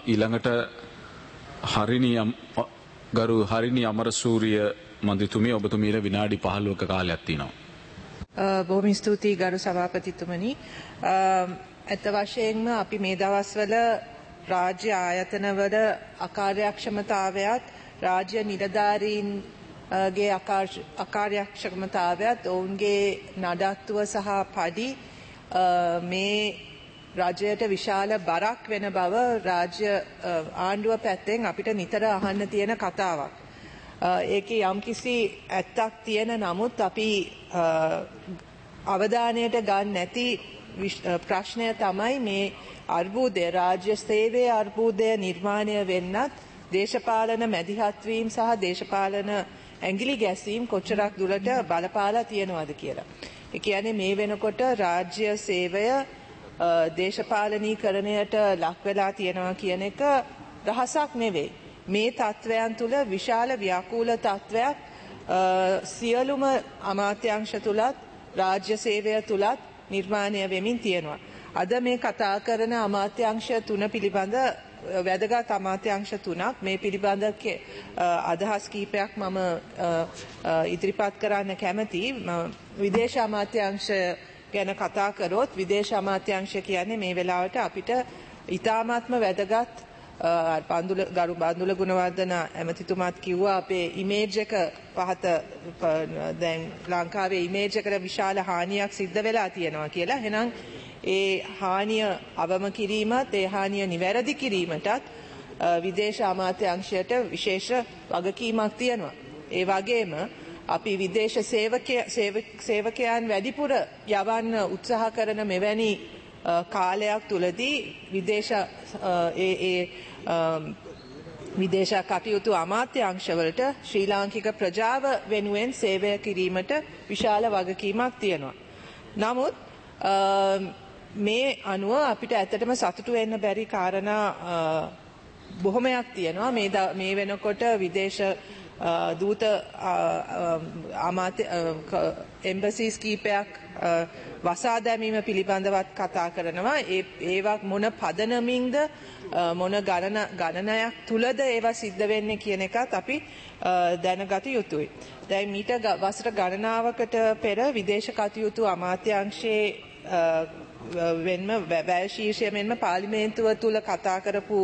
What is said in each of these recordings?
ඊළඟට ගරු හරිනි අමරසූරිය මන්ත්‍රීතුමිය ඔබතුමීට විනාඩි 15ක කාලයක් තියෙනවා. බොහොම ස්තුතියි ගරු සභාපතිතුමනි. ඇත්ත වශයෙන්ම අපි මේ දවස්වල රාජ්‍ය ආයතනවල අකාර්යක්ෂමතාවයත් රාජ්‍ය නිලධාරීන්ගේ අකාර්යක්ෂමතාවයත් ඔවුන්ගේ නඩත්තුව සහ පඩි මේ රජයට විශාල බරක් වෙන බව රාජ්‍ය ආණ්ඩුව පැත්තෙන් අපිට නිතර අහන්න තියෙන කතාවක්. ඒකේ යම්කිසි ඇත්තක් තියෙන නමුත් අපි අවධානයට ගන්න නැති ප්‍රශ්නය තමයි මේ අර්බුදය රාජ්‍ය සේවයේ අර්බුදය නිර්මාණය වෙන්නත් දේශපාලන මැදිහත් වීම සහ දේශපාලන ඇඟිලි ගැසීම් කොච්චරක් දුරට බලපාලා තියෙනවද කියලා. ඒ කියන්නේ මේ වෙනකොට රාජ්‍ය සේවය දේශපාලනීකරණයට ලක් වෙලා තියෙනවා කියන එක රහසක් නෙවෙයි. මේ තත්වයන් තුළ විශාල ව්‍යාකූල තත්වයක් සියලුම අමාත්‍යාංශ තුලත් රාජ්‍ය සේවය තුලත් නිර්මාණය වෙමින් තියෙනවා. අද මේ කතා කරන අමාත්‍යාංශ තුන පිළිබඳ වැදගත් අමාත්‍යාංශ තුනක් මේ පිළිබඳ අදහස් කීපයක් මම ඉදිරිපත් කරන්න කැමතියි. විදේශ අමාත්‍යාංශ ගැන කතා කරොත් විදේශ අමාත්‍යාංශ කියන්නේ මේ වෙලාවට අපිට ඉතාමත්ම වැදගත් ගරු බන්දුල ගුණවර්ධන ඇමතිතුමාත් කිව්වා අපේ ඉමේජ් එක පහත දැන් ලංකාවේ ඉමේජ් එකට විශාල හානියක් සිද්ධ වෙලා තියෙනවා කියලා. එහෙනම් ඒ හානිය අවම කිරීමත් ඒ හානිය නිවැරදි කිරීමටත් විදේශ අමාත්‍යාංශයට විශේෂ වගකීමක් තියෙනවා. ඒ වගේම අපි විදේශ සේවකයන් වැඩිපුර යවන්න උත්සාහ කරන මෙවැනි කාලයක් තුලදී විදේශ කටයුතු අමාත්‍යාංශවලට ශ්‍රී ලාංකික ප්‍රජාව වෙනුවෙන් සේවය කිරීමට විශාල වගකීමක් තියෙනවා. නමුත් මේ අනුව අපිට ඇත්තටම සතුටු වෙන්න බැරි කාරණා බොහොමයක් තියෙනවා. මේ වෙනකොට විදේශ දූත එම්බසිස් කීපයක් වසා දැමීම පිළිබඳවත් කතා කරනවා. ඒවා මොන පදනමින්ද මොන ගණනයක් තුලද ඒවා සිද්ධ වෙන්නේ කියන එකත් අපි දැනගත යුතුයි. දැන් මීට වසර ගණනාවකට පෙර විදේශ කටයුතු අමාත්‍යාංශයේ වෙනම වැය ශීර්ෂය මෙන්ම පාර්ලිමේන්තුව තුල කතා කරපු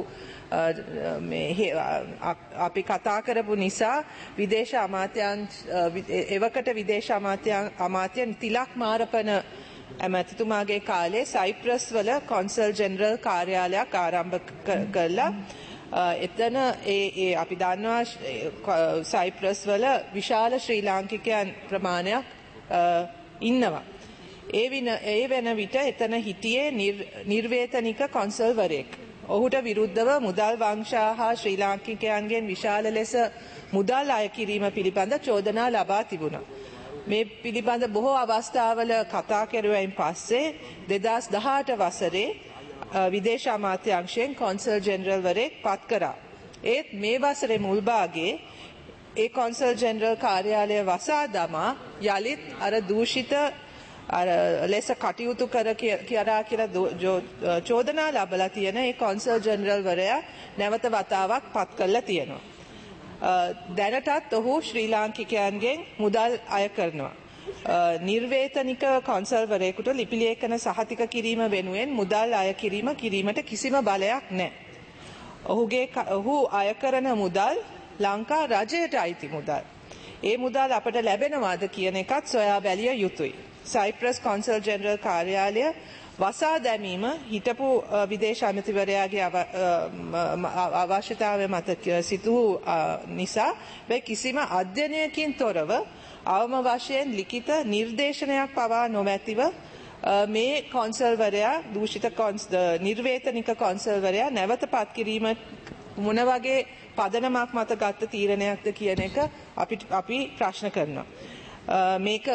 අපි කතා කරපු නිසා විදේශ අමාත්‍යාංශ එවකට විදේශ අමාත්‍ය තිලක් මාරපන ඇමතිතුමාගේ කාලේ සයිප්‍රස් වල කොන්සල් ජෙනරල් කාර්යාලයක් ආරම්භ කළා. එතන අපි දන්නවා සයිප්‍රස් වල විශාල ශ්‍රී ලාංකිකයන් ප්‍රමාණයක් ඉන්නවා. ඒ වෙන විට එතන හිටියේ නිර්වේතනික කොන්සල්වරයෙක්. ඔහුට විරුද්ධව මුදල් වංශා හා ශ්‍රී ලාංකිකයන්ගෙන් විශාල ලෙස මුදල් අය කිරීම පිළිබඳ චෝදනා ලබා තිබුණා. මේ පිළිබඳ බොහෝ අවස්ථාවල කතා කෙරුවයින් පස්සේ 2018 වසරේ විදේශ අමාත්‍යාංශයෙන් කොන්සල් ජෙනරල්වරයෙක් පත් කරා. ඒත් මේ වසරේ මුල් භාගයේ ඒ කොන්සල් ජෙනරල් කාර්යාලය වසා දමා යලිත් අර දූෂිත ලෙස කටයුතු කියලා චෝදනා ලබලා තියෙන ඒ කොන්සල් ජෙනරල්වරයා නැවත වතාවක් පත් කරලා තියෙනවා. දැනටත් ඔහු ශ්‍රී ලාංකිකයන්ගෙන් මුදල් අය කරනවා. නිර්වේතනික කොන්සල්වරයෙකුට ලිපි ලේඛන සහතික කිරීම වෙනුවෙන් මුදල් අය කිරීමට කිසිම බලයක් නැහැ. ඔහු අය කරන මුදල් ලංකා රජයට අයිති මුදල්. ඒ මුදල් අපට ලැබෙනවාද කියන එකත් සොයා බැලිය යුතුයි. සයිප්‍රස් කොන්සල් ජෙනරල් කාර්යාලය වසා දැමීම හිටපු විදේශ අමාත්‍යවරයාගේ අවශ්‍යතාවය මත සිදු නිසා කිසිම අධ්‍යයනයකින් තොරව අවම වශයෙන් ලිඛිත නිර්දේශනයක් පවා නොමැතිව මේ කොන්සල්වරයා දූෂිත නිර්වේතනික කොන්සල්වරයා නැවත පත් කිරීම මොන වගේ පදනමක් මත ගත්ත තීරණයක්ද කියන එක අපි ප්‍රශ්න කරනවා. මේක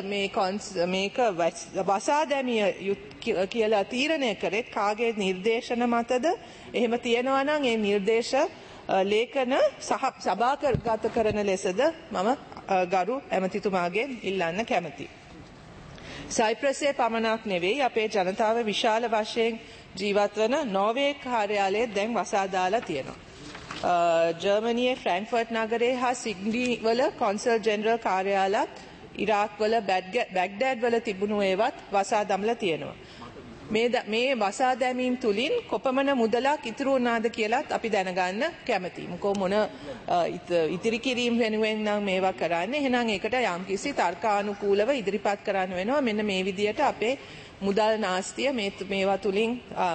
වසා දැමිය කියලා තීරණය කරෙත් කාගේ නිර්දේශන මතද? එහෙම තියෙනවා නම් ඒ නිර්දේශ ලේඛන සභාගත කරන ලෙසද මම ගරු ඇමතිතුමාගෙන් ඉල්ලන්න කැමතියි. සයිප්‍රස්යේ පමණක් නෙවෙයි අපේ ජනතාව විශාල වශයෙන් ජීවත් වන නෝර්වේ කාර්යාලය දැන් වසා දාලා තියෙනවා. ජර්මනියේ ෆ්‍රැන්ක්ෆර්ට් නගරයේ හා සිඩ්නි වල කොන්සල් ජෙනරල් කාර්යාලත් ඉරාක් වල බැග්ඩෑඩ් වල තිබුණු ඒවත් වසා දමලා තියෙනවා. මේ වසා දැමීම් තුලින් කොපමණ මුදලක් ඉතුරු වුණාද කියලාත් අපි දැනගන්න කැමතියි. මොකෝ මොන ඉතිරි කිරීම වෙනුවෙන් නම් මේවා කරන්නේ. එහෙනම් ඒකට යම්කිසි තර්කානුකූලව ඉදිරිපත් කරන්න වෙනවා. මෙන්න මේ විදියට අපේ මුදල් නාස්තිය මේවා තුලින්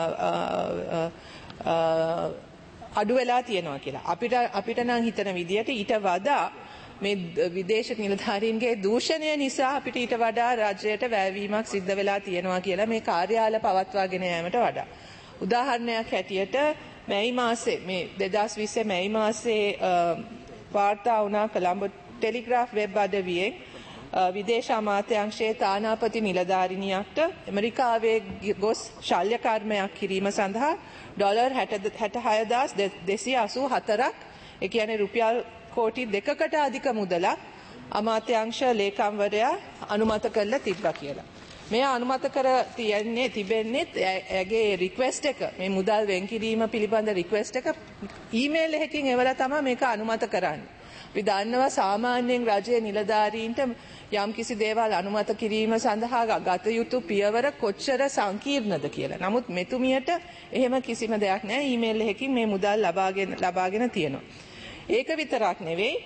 අඩු වෙලා තියෙනවා කියලා. අපිට නම් හිතන විදියට ඊට වඩා මේ විදේශ නිලධාරීන්ගේ දූෂණය නිසා අපිට ඊට වඩා රාජ්‍යයට වැයවීමක් සිද්ධ වෙලා තියෙනවා කියලා මේ කාර්යාල පවත්වාගෙන යාමට වඩා. උදාහරණයක් හැටියට මැයි මාසේ මේ 2020 මැයි මාසේ වාර්තා වුණා කොළඹ ටෙලිග්‍රාෆ් වෙබ් අඩවියෙන් විදේශ අමාත්‍යාංශයේ තානාපති නිලධාරිනියක්ට ඇමරිකාවේ ගොස් ශල්‍ය කර්මයක් කිරීම සඳහා ඩොලර් 66284ක් ඒ කියන්නේ රුපියල් කෝටි 2කට අධික මුදලක් අමාත්‍යාංශ ලේකම්වරයා අනුමත කරලා තිබ්බා කියලා. මෙයා අනුමත කර තිබෙන්නේ ඇගේ රික්වෙස්ට් එක මේ මුදල් වෙන් කිරීම පිළිබඳ රික්වෙස්ට් එක ඊමේල් එකකින් එවලා තමයි මේක අනුමත කරන්නේ. අපි දන්නවා සාමාන්‍යයෙන් රජයේ නිලධාරීන්ට යම් කිසි දේවල් අනුමත කිරීම සඳහා ගත යුතු පියවර කොච්චර සංකීර්ණද කියලා. නමුත් මෙතුමියට එහෙම කිසිම දෙයක් නැහැ. ඊමේල් එකකින් මේ මුදල් ලබාගෙන තියෙනවා. ඒක විතරක් නෙවෙයි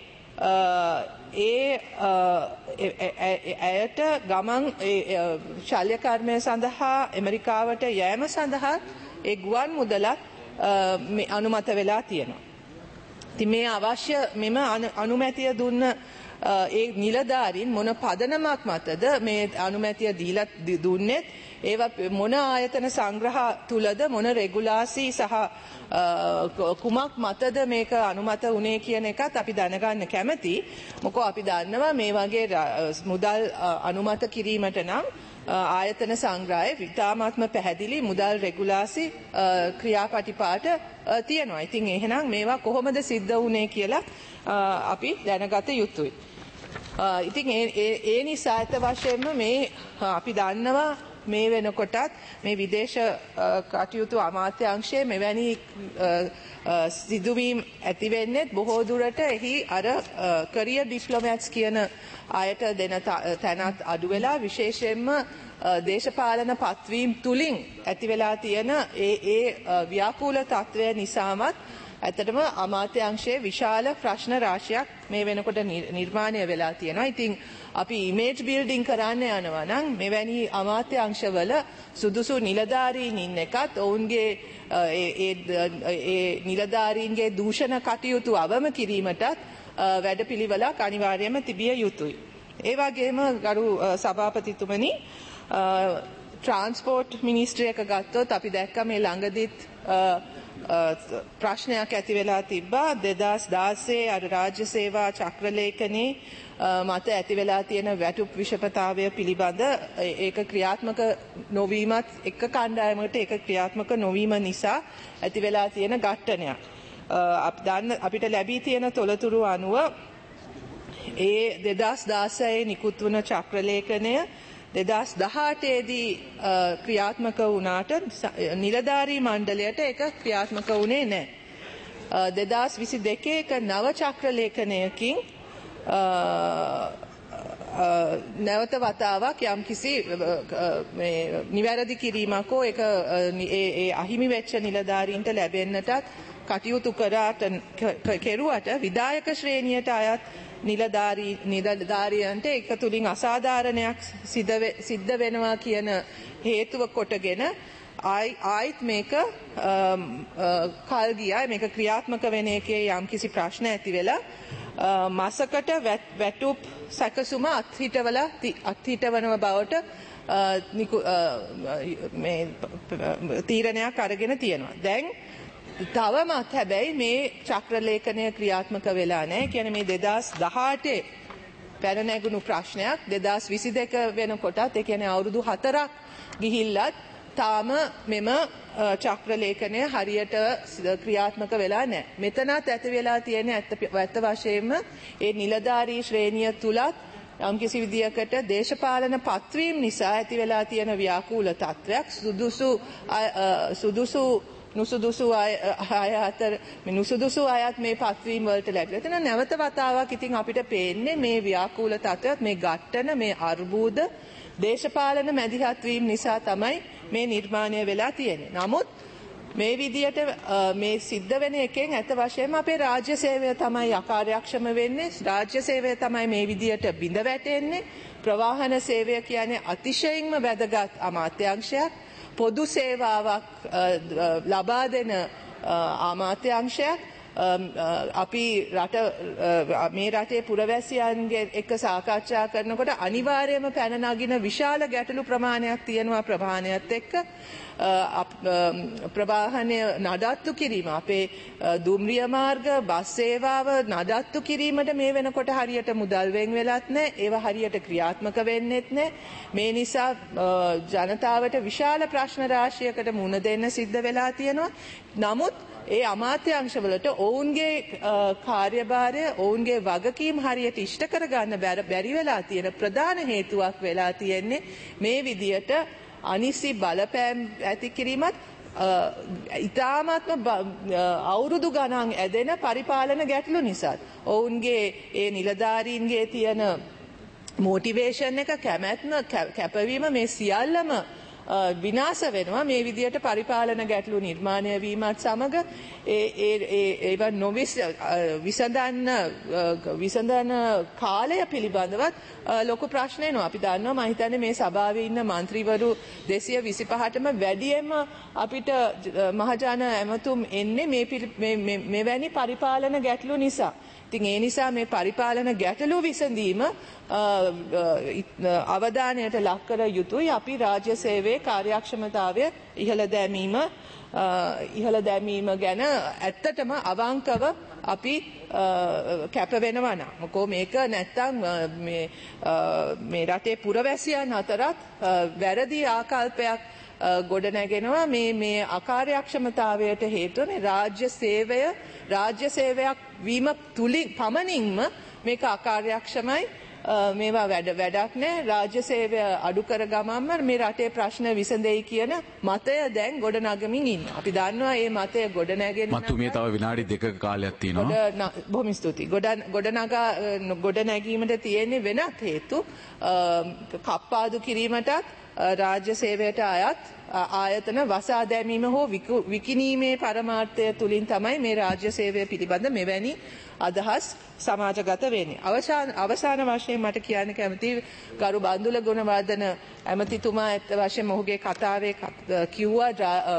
ඇයට ගමන් ශල්‍ය කර්මය සඳහා ඇමරිකාවට යෑම සඳහා ඒ ගුවන් මුදලත් අනුමත වෙලා තියෙනවා. ඉතින් මේ අවශ්‍ය මෙම අනුමැතිය දුන්න ඒ නිලධාරීන් මොන පදනමක් මතද මේ අනුමැතිය දීලා දුන්නේ ඒවා මොන ආයතන සංග්‍රහ තුලද මොන රෙගුලාසි සහ කුමක් මතද මේක අනුමත වුණේ කියන එකත් අපි දැනගන්න කැමති. මොකෝ අපි දන්නවා මේ වගේ මුදල් අනුමත කිරීමට නම් ආයතන සංග්‍රහයේ විතාමාත්ම පැහැදිලි මුදල් රෙගුලාසි ක්‍රියාපටිපාට තියෙනවා. ඉතින් එහෙනම් මේවා කොහොමද සිද්ධ වුණේ කියලා අපි දැනගත යුතුයි. ඉතින් ඒ නිසා ඇත්ත වශයෙන්ම මේ අපි දන්නවා මේ වෙනකොටත් මේ විදේශ කටයුතු අමාත්‍යාංශයේ මෙවැනි සිදුවීම් ඇති වෙන්නේ බොහෝ දුරට එහි අර කරියර් ඩිප්ලොමැට්ස් කියන අයට දෙන තැනත් අඩු වෙලා විශේෂයෙන්ම දේශපාලන පත්වීම් තුලින් ඇති වෙලා තියෙන ඒ ව්‍යාකූල තත්වය නිසාමත් ඇත්තටම අමාත්‍යාංශයේ විශාල ප්‍රශ්න රාශියක් මේ වෙනකොට නිර්මාණය වෙලා තියෙනවා. ඉතින් අපි ඉමේජ් බිල්ඩින් කරන්න යනවා නම් මෙවැනි අමාත්‍යාංශවල සුදුසු නිලධාරීන් ඉන්න එකත් ඔවුන්ගේ ඒ නිලධාරීන්ගේ දූෂණ කටයුතු අවම කිරීමටත් වැඩපිළිවෙලක් අනිවාර්යයෙන්ම තිබිය යුතුයි. ඒ වගේම ගරු සභාපතිතුමනි ට්‍රාන්ස්පෝර්ට් මිනිස්ට්‍රියක ගත්තොත් අපි දැක්ක මේ ළඟදිත් ප්‍රශ්නයක් ඇති වෙලා තිබ්බා 2016 අර රාජ්‍ය සේවා චක්‍රලේඛනයේ මත ඇති වෙලා තියෙන වැටුප් විෂපතාවය පිළිබඳ ඒක ක්‍රියාත්මක නොවීමත් එක්ක කණ්ඩායමකට ඒක ක්‍රියාත්මක නොවීම නිසා ඇති වෙලා තියෙන ඝට්ටනයක්. අපිට ලැබී තියෙන තොරතුරු අනුව ඒ 2016 නිකුත් වුණ චක්‍රලේඛනය 2018 දී ක්‍රියාත්මක වුණාට නිලධාරී මණ්ඩලයට ඒක ක්‍රියාත්මක වුණේ නැහැ. 2022 එක නව චක්‍රලේඛනයකින් නැවත වතාවක් යම්කිසි මේ නිවැරදි කිරීමක් හෝ ඒක ඒ අහිමි වෙච්ච නිලධාරීන්ට ලැබෙන්නටත් කටයුතු කෙරුවට විධායක ශ්‍රේණියට අයත් නිලධාරියන්ට ඒක තුලින් අසාධාරණයක් සිද්ධ වෙනවා කියන හේතුව කොටගෙන ආයිත් මේක කල් ගියා. මේක ක්‍රියාත්මක වෙන එකේ යම්කිසි ප්‍රශ්න ඇති වෙලා මාසකට වැටුප් සැකසුම අත්හිටවනව බවට මේ තීරණයක් අරගෙන තියෙනවා. දැන් තවමත් හැබැයි මේ චක්‍රලේඛනය ක්‍රියාත්මක වෙලා නැහැ. කියන්නේ මේ 2018 පැන නැගුණු ප්‍රශ්නයක් 2022 වෙනකොටත් ඒ කියන්නේ අවුරුදු 4ක් ගිහිල්ලත් තාම මෙම චක්‍රලේඛනය හරියට ක්‍රියාත්මක වෙලා නැහැ. මෙතනත් ඇති වෙලා තියෙන ඇත්ත වශයෙන්ම ඒ නිලධාරී ශ්‍රේණිය තුලත් යම්කිසි විදියකට දේශපාලන පත්වීම් නිසා ඇති වෙලා තියෙන ව්‍යාකූල තත්ත්වයක් නුසුදුසු අයත් මේ පත්වීම් වලට ලැබිලා තියෙන නැවත වතාවක් ඉතින් අපිට පේන්නේ මේ ව්‍යාකූල තත්ත්වයක් මේ ගැට්ටන මේ අර්බුද දේශපාලන මැදිහත් වීම නිසා තමයි මේ නිර්මාණය වෙලා තියෙන්නේ. නමුත් මේ විදියට මේ සිද්ධ වෙන එකෙන් ඇත්ත වශයෙන්ම අපේ රාජ්‍ය සේවය තමයි අකාර්යක්ෂම වෙන්නේ. රාජ්‍ය සේවය තමයි මේ විදියට බිඳ වැටෙන්නේ. ප්‍රවාහන සේවය කියන්නේ අතිශයින්ම වැදගත් අමාත්‍යාංශයක්. පොදු සේවාවක් ලබා දෙන අමාත්‍යාංශයක්. අපි මේ රටේ පුරවැසියන්ගේ එක්ක සාකච්ඡා කරනකොට අනිවාර්යයෙන්ම පැන නගින විශාල ගැටලු ප්‍රමාණයක් තියෙනවා ප්‍රවාහනයත් එක්ක. ප්‍රවාහනය නඩත්තු කිරීම අපේ දුම්රිය මාර්ග බස් සේවාව නඩත්තු කිරීමට මේ වෙනකොට හරියට මුදල් වෙන් වෙලත් නැහැ. ඒවා හරියට ක්‍රියාත්මක වෙන්නෙත් නැහැ. මේ නිසා ජනතාවට විශාල ප්‍රශ්න රාශියකට මුහුණ දෙන්න සිද්ධ වෙලා තියෙනවා. නමුත් ඒ අමාත්‍යාංශවලට ඔවුන්ගේ කාර්යභාරය ඔවුන්ගේ වගකීම් හරියට ඉෂ්ට කරගන්න බැරි වෙලා තියෙන ප්‍රධාන හේතුවක් වෙලා තියෙන්නේ මේ විදියට අනිසි බලපෑම් ඇති කිරීමත් ඉතාමත්ම අවුරුදු ගණන් ඇදෙන පරිපාලන ගැටලු නිසා. ඔවුන්ගේ ඒ නිලධාරීන්ගේ තියෙන මොටිවේෂන් එක කැපවීම මේ සියල්ලම විනාශ වෙනවා මේ විදියට පරිපාලන ගැටලු නිර්මාණය වීමත් සමග ඒවා විසඳන කාලය පිළිබඳවත් ලොකු ප්‍රශ්න එනවා. අපි දන්නවා මම හිතන්නේ මේ සභාවේ ඉන්න മന്ത്രിවරු 225ටම වැඩියෙන්ම අපිට මහජන ඇමතුම් එන්නේ මෙවැනි පරිපාලන ගැටලු නිසා. ඉතින් ඒ නිසා මේ පරිපාලන ගැටලු විසඳීම අවධානයට ලක් කර යුතුයි. අපි රාජ්‍ය සේවයේ කාර්යක්ෂමතාවය ඉහළ දැමීම ගැන ඇත්තටම අවංකව අපි කැප වෙනවා නම් මොකෝ මේක නැත්තම් මේ රටේ පුරවැසියන් අතරත් වැරදි ආකල්පයක් ගොඩනැගෙනවා. මේ අකාර්යක්ෂමතාවයට හේතුව මේ රාජ්‍ය සේවයක් වීම තුලින් පමණින්ම මේක අකාර්යක්ෂමයි. මේවා වැඩක් නෑ. රාජ්‍ය සේවය අඩු කර ගමන්ම මේ රටේ ප්‍රශ්න විසඳෙයි කියන මතය දැන් ගොඩනගමින් ඉන්නවා. අපි දන්නවා මේ මතය ගොඩනැගෙන මතුමිය තව විනාඩි 2ක කාලයක් තියෙනවා. බොහොම ස්තුතියි. ගොඩනැගීමට තියෙන්නේ වෙනත් හේතු. කප්පාදු කිරීමටත් රාජ්‍ය සේවයට අයත් ආයතන වසා දැමීම හෝ විකිණීමේ පරමාර්ථය තුලින් තමයි මේ රාජ්‍ය සේවය පිළිබඳ මෙවැනි අදහස් සමාජගත වෙන්නේ. අවසාන වශයෙන් මට කියන්න කැමතියි ගරු බන්දුල ගුණවර්ධන ඇමතිතුමා ඇත්ත වශයෙන්ම ඔහුගේ කතාවේ කිව්වා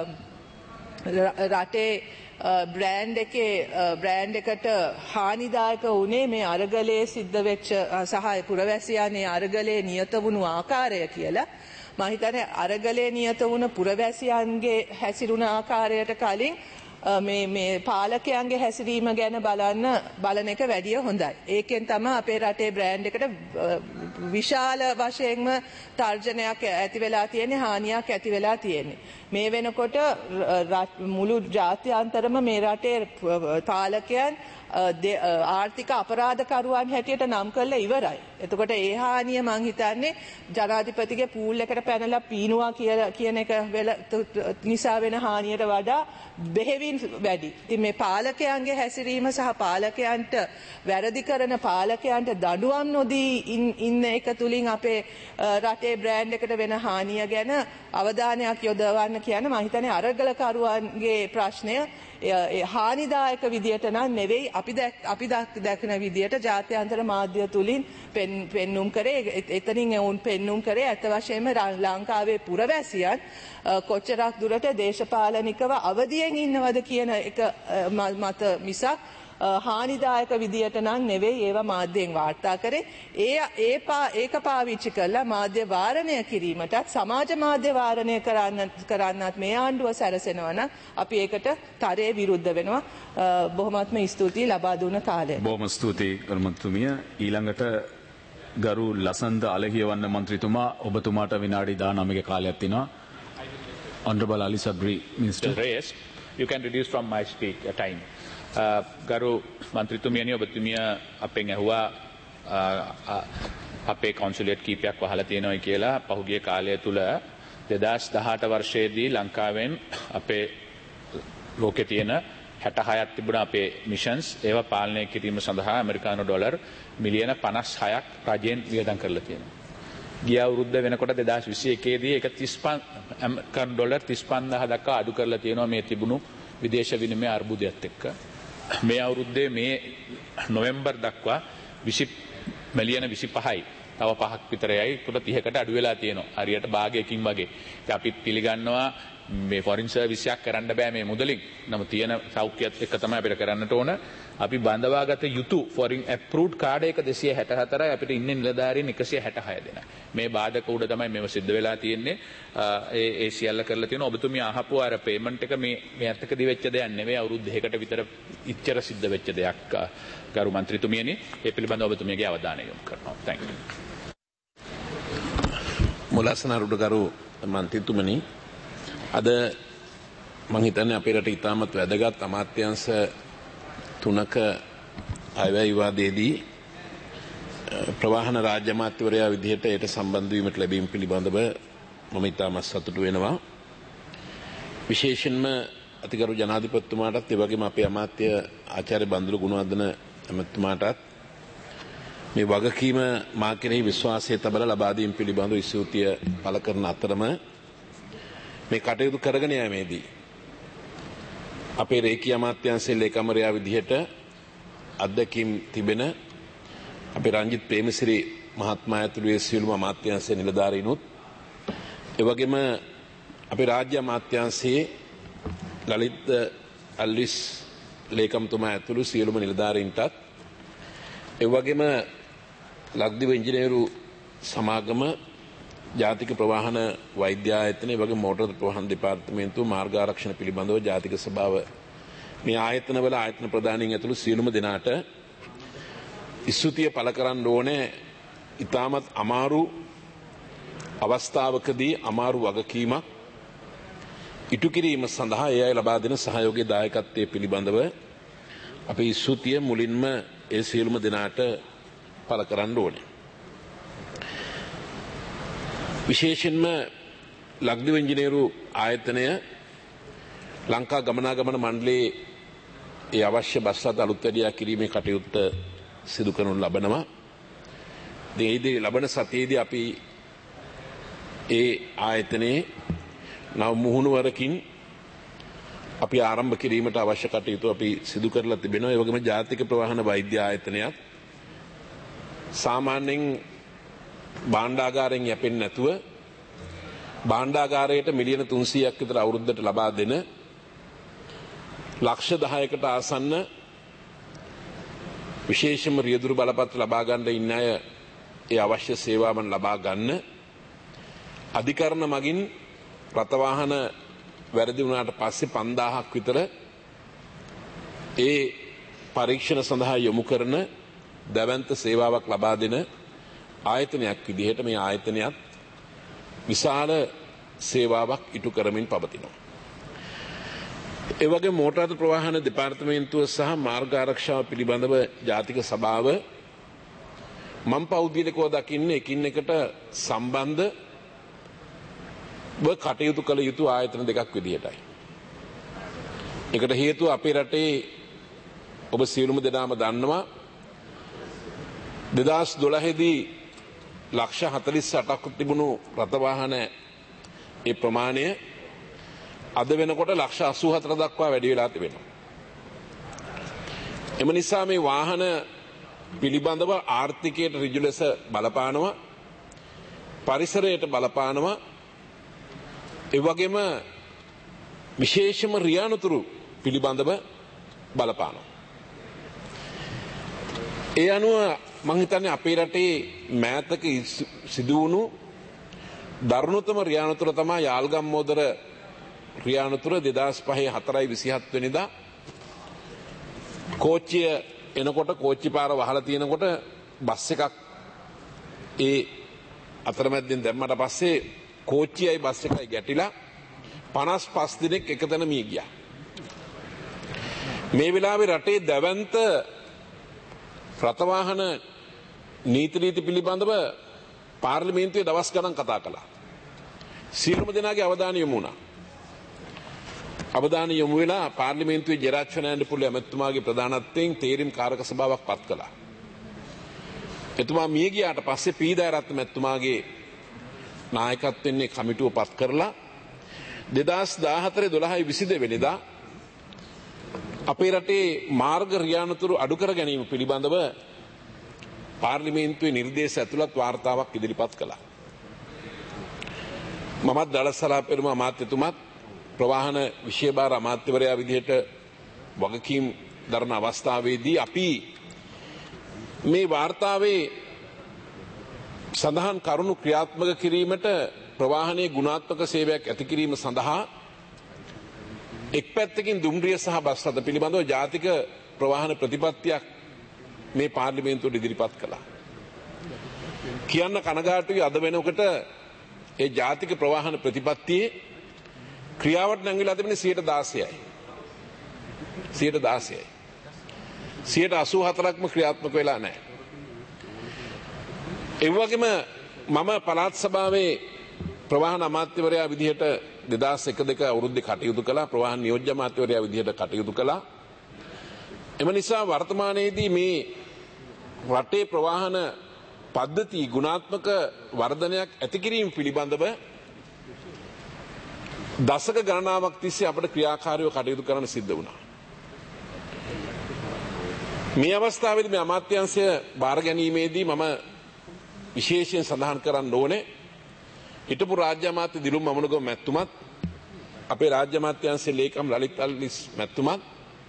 රටේ බ්‍රෑන්ඩ් එකට හානිදායක වුණේ මේ අරගලයේ සිද්ධ වෙච්ච සහ පුරවැසියන්ගේ අරගලයේ නියත වුණු ආකාරය කියලා. මම හිතන්නේ අරගලයේ නියත වුණ පුරවැසියන්ගේ හැසිරුණ ආකාරයට කලින් මේ පාලකයන්ගේ හැසිරීම ගැන බලන එක වැඩිය හොඳයි. ඒකෙන් තමයි අපේ රටේ බ්‍රෑන්ඩ් එකට විශාල වශයෙන්ම තර්ජනයක් ඇති වෙලා තියෙන්නේ, හානියක් ඇති වෙලා තියෙන්නේ. මේ වෙනකොට මුළු ජාත්‍යන්තරම මේ රටේ පාලකයන් ආර්ථික අපරාධකරුවන් හැටියට නම් කරලා ඉවරයි. එතකොට ඒ හානිය මං හිතන්නේ ජනාධිපතිගේ පූල් එකට පැනලා පීනුවා කියන එක නිසා වෙන හානියට වඩා බෙහෙවින් වැඩි. ඉතින් මේ පාලකයන්ගේ හැසිරීම සහ පාලකයන්ට වැරදි කරන පාලකයන්ට දඬුවම් නොදී ඉන්න එක තුලින් අපේ රටේ බ්‍රෑන්ඩ් එකට වෙන හානිය ගැන අවධානයක් යොදවන්න කියන්නේ මම හිතන්නේ අරගලකරුවන්ගේ ප්‍රශ්නය හානිදායක විදියට නම් නෙවෙයි අපි දැකන විදියට ජාත්‍යන්තර මාධ්‍ය තුලින් පෙන්눔 කරේ. එතනින් වුන් පෙන්눔 කරේ ඇත්ත වශයෙන්ම ලංකාවේ පුරවැසියන් කොච්චරක් දුරට දේශපාලනිකව අවදියෙන් ඉන්නවද කියන එක මත මිසක් හානිදායක විදියට නම් නෙවෙයි ඒවා මාධ්‍යයෙන් වාර්තා කරේ. ඒක පාවිච්චි කරලා මාධ්‍ය වාරණය කිරීමටත් සමාජ මාධ්‍ය වාරණය කරන්නත් මේ ආණ්ඩුව සැරසෙනවා නම් අපි ඒකට තරයේ විරුද්ධ වෙනවා. බොහොමත්ම ස්තුතියි ලබා දුන්න කාලයට. බොහොම ස්තුතියි ගරුමන්තුමිය. ඊළඟට ගරු ලසන්ද අලහියවන්න මන්ත්‍රීතුමා ඔබතුමාට විනාඩි 19ක කාලයක් තියෙනවා. Honorable Ali Sabri Minister. Reyes, you can reduce from my speak time. ගරු මන්ත්‍රීතුමියනි ඔබතුමිය අපෙන් ඇහුවා අපේ කොන්සුලේට් කීපයක් වහලා තියෙනවායි කියලා පහුගිය කාලය තුල 2018 වර්ෂයේදී ලංකාවෙන් අපේ ලෝකේ තියෙන 66ක් තිබුණා අපේ මිෂන්ස් ඒවා පාලනය කිරීම සඳහා ඇමරිකානු ඩොලර් මිලියන 56ක් රජයෙන් වියදම් කරලා තියෙනවා. ගිය අවුරුද්ද වෙනකොට 2021 දී ඒක 35 ඇමරිකානු ඩොලර් 35000 දක්වා අඩු කරලා තියෙනවා මේ තිබුණු විදේශ විනිමය අර්බුදයත් එක්ක. මේ අවුරුද්දේ මේ නොවැම්බර් දක්වා 20 මිලියන 25යි. තව 5ක් විතර යයි. ඒකට 30කට අඩු වෙලා තියෙනවා. හරියට භාගයකින් වගේ. ඉතින් අපි පිළිගන්නවා මේ ෆොරින් සර්විස් එකක් කරන්න බෑ මේ මුදලින්. නමුත් තියෙන සෞඛ්‍යයත් එක්ක තමයි අපිට කරන්නට ඕන. අපි බඳවාගත යුතු ෆොරින් ඇප්රූව්ඩ් කාඩ් එක 264යි අපිට ඉන්නේ නිලධාරීන් 166 දෙනා. මේ බාධක උඩ තමයි මේව සිද්ධ වෙලා තියෙන්නේ. ඒ සියල්ල කරලා තියෙනවා. ඔබතුමිය අහපු අර පේමන්ට් එක මේ අර්ථකදී වෙච්ච දෙයක් නෙවෙයි. අවුරුදු දෙකකට විතර ඉච්චර සිද්ධ වෙච්ච දෙයක්. ගරු මන්ත්‍රීතුමියනි ඒ පිළිබඳව ඔබතුමියගේ අවධානය යොමු කරනවා. thank you. මුලසන අරුඩගරු මන්ත්‍රීතුමනි අද මම හිතන්නේ අපේ රට ඉතාමත් වැදගත් අමාත්‍යාංශ තුනක අයවැය විවාදයේදී ප්‍රවාහන රාජ්‍ය අමාත්‍යවරයා විදිහට ඒට සම්බන්ධ වීමට ලැබීම පිළිබඳව මම ඉතාමත් සතුටු වෙනවා. විශේෂයෙන්ම අතිගරු ජනාධිපතිතුමාටත් ඒ වගේම අපේ අමාත්‍ය ආචාර්ය බන්දුල ගුණවර්ධන ඇමතිතුමාටත් මේ වගකීම මා කෙරෙහි විශ්වාසය තබලා ලබා දීම පිළිබඳව ස්තුතිය පළ කරන අතරම මේ කටයුතු කරගෙන යාමේදී අපේ රේකී අමාත්‍යාංශයේ ලේකම්වරයා විදිහට අධ්‍යක්ෂින් තිබෙන අපේ රංජිත් ප්‍රේමසිරි මහත්මයා ඇතුළු ඒ සියලුම අමාත්‍යාංශයේ නිලධාරීනුත් ඒ වගේම අපේ රාජ්‍ය අමාත්‍යාංශයේ ලලිත් අල්විස් ලේකම්තුමා ඇතුළු සියලුම නිලධාරීන්ටත් ඒ වගේම ලක්දිව ඉංජිනේරු සමාගම ජාතික ප්‍රවාහන වෛද්‍ය ආයතනය වගේ මෝටර් ප්‍රවාහන දෙපාර්තමේන්තුව මාර්ග ආරක්ෂණ පිළිබඳව ජාතික සභාව මේ ආයතනවල ආයතන ප්‍රධානීන් ඇතුළු සියලුම දෙනාට ස්තුතිය පළ කරන්න ඕනේ. ඉතාමත් අමාරු අවස්ථාවකදී අමාරු වගකීමක් ඉටු කිරීම සඳහා ඒ අය ලබා දෙන සහයෝගයේ දායකත්වයේ පිළිබඳව අපේ ස්තුතිය මුලින්ම ඒ සියලුම දෙනාට පළ කරන්න ඕනේ. විශේෂයෙන්ම ලක්දිව ඉංජිනේරු ආයතනය ලංකා ගමනාගමන මණ්ඩලයේ ඒ අවශ්‍ය බස් රථ අලුත් වැඩියා කිරීමේ කටයුත්ත සිදු කරනු ලබනවා. ඒදී ලබන සතියේදී අපි ඒ ආයතනයේ නව මුහුණුවරකින් අපි ආරම්භ කිරීමට අවශ්‍ය කටයුතු අපි සිදු කරලා තිබෙනවා. ඒ වගේම ජාතික ප්‍රවාහන වෛද්‍ය ආයතනයත් සාමාන්‍යයෙන් භාණ්ඩාගාරයෙන් යැපෙන්නේ නැතුව භාණ්ඩාගාරයට මිලියන 300ක් විතර අවුරුද්දට ලබා දෙන ලක්ෂ 10කට ආසන්න විශේෂම රියදුරු බලපත්‍ර ලබා ගන්න ඉන්න අය ඒ අවශ්‍ය සේවාවන් ලබා ගන්න අධිකරණ මගින් රථවාහන වැරදි වුණාට පස්සේ 5000ක් විතර ඒ පරීක්ෂණ සඳහා යොමු කරන දැවැන්ත සේවාවක් ලබා දෙන ආයතනයක් විදිහට මේ ආයතනයත් විශාල සේවාවක් ඉටු කරමින් පවතිනවා. ඒ වගේ මෝටර් ප්‍රවාහන දෙපාර්තමේන්තුව සහ මාර්ග ආරක්ෂාව පිළිබඳව ජාතික සභාව මම පෞද්ගලිකව දකින්නේ එකින් එකට සම්බන්ධ කටයුතු කළ යුතු ආයතන දෙකක් විදිහටයි. ඒකට හේතුව අපේ රටේ ඔබ සියලුම දෙනාම දන්නවා 2012 දී ලක්ෂ 48ක් තිබුණු රථවාහන ඒ ප්‍රමාණය අද වෙනකොට ලක්ෂ 84 දක්වා වැඩි වෙලා තිබෙනවා. එම නිසා මේ වාහන පිළිබඳව ආර්ථිකයට ඍජු ලෙස බලපානවා, පරිසරයට බලපානවා, ඒ වගේම විශේෂම රියානුතුරු පිළිබඳව බලපානවා. ඒ අනුව මම හිතන්නේ අපේ රටේ මෑතක සිදු වුණු දරුණුතම රියානුතුර තමයි යාල්ගම්මෝදර රියානුතුර 2005 4/27 වෙනිදා කෝච්චිය එනකොට කෝච්චි පාර වහලා තියෙනකොට බස් එකක් ඒ අතරමැදින් දැම්මට පස්සේ කෝච්චියයි බස් එකයි ගැටිලා 55 දිනක් එකතැන මිය ගියා. මේ වෙලාවේ රටේ දැවැන්ත රථවාහන නීති රීති පිළිබඳව පාර්ලිමේන්තුවේ දවස් ගණන් කතා කළා. සියලුම දෙනාගේ අවධානය යොමු වුණා. අවධානය යොමු වෙලා පාර්ලිමේන්තුවේ ජෙරාජ් ෆර්නෑන්ඩෝ ඇමතිතුමාගේ ප්‍රධානත්වයෙන් තේරීම් කාරක සභාවක් පත් කළා. එතුමා මිය ගියාට පස්සේ පීදාරත්න මැතිතුමාගේ නායකත්වයෙන් කමිටුව පත් කරලා 2014 12 වෙනිදා අපේ රටේ මාර්ග රියානතුරු අඩු කර ගැනීම පිළිබඳව පාර්ලිමේන්තුවේ නිර්දේශ ඇතුළත් වාර්තාවක් ඉදිරිපත් කළා. මමත් දලස්සලා පෙරම අමාත්‍යතුමත් ප්‍රවාහන විශේෂ අමාත්‍යවරයා විදිහට වගකීම් දරන අවස්ථාවේදී අපි මේ වාර්තාවේ සඳහන් කරුණු ක්‍රියාත්මක කිරීමට ප්‍රවාහනයේ ගුණාත්මක සේවයක් ඇති කිරීම සඳහා එක් පැත්තකින් දුම්රිය සහ බස් රථ පිළිබඳව ජාතික ප්‍රවාහන ප්‍රතිපත්තියක් මේ පාර්ලිමේන්තුවට ඉදිරිපත් කළා. කියන්න කනගාටුයි අද වෙනකොට ඒ ජාතික ප්‍රවාහන ප්‍රතිපත්තියේ ක්‍රියාවට නැංගිලා තිබෙන්නේ 16%යි. 16%යි. 84%ක්ම ක්‍රියාත්මක වෙලා නැහැ. ඒ වගේම මම පළාත් සභාවේ ප්‍රවාහන අමාත්‍යවරයා විදිහට 2001-2 අවුරුද්දේ කටයුතු කළා. ප්‍රවාහන නියෝජ්‍ය අමාත්‍යවරයා විදිහට කටයුතු කළා. එම නිසා වර්තමානයේදී මේ රටේ ප්‍රවාහන පද්ධති ගුණාත්මක වර්ධනයක් ඇති කිරීම පිළිබඳව දශක ගණනාවක් තිස්සේ අපට ක්‍රියාකාරීව කටයුතු කරන්න සිද්ධ වුණා. මේ අවස්ථාවේදී මේ අමාත්‍යාංශය බාර ගැනීමේදී මම විශේෂයෙන් සඳහන් කරන්න ඕනේ හිටපු රාජ්‍ය අමාත්‍ය දිලුම් මමුණුගම මැතිතුමත් අපේ රාජ්‍ය අමාත්‍යාංශයේ ලේකම් ලලිත් අල්විස් මැතිතුමත්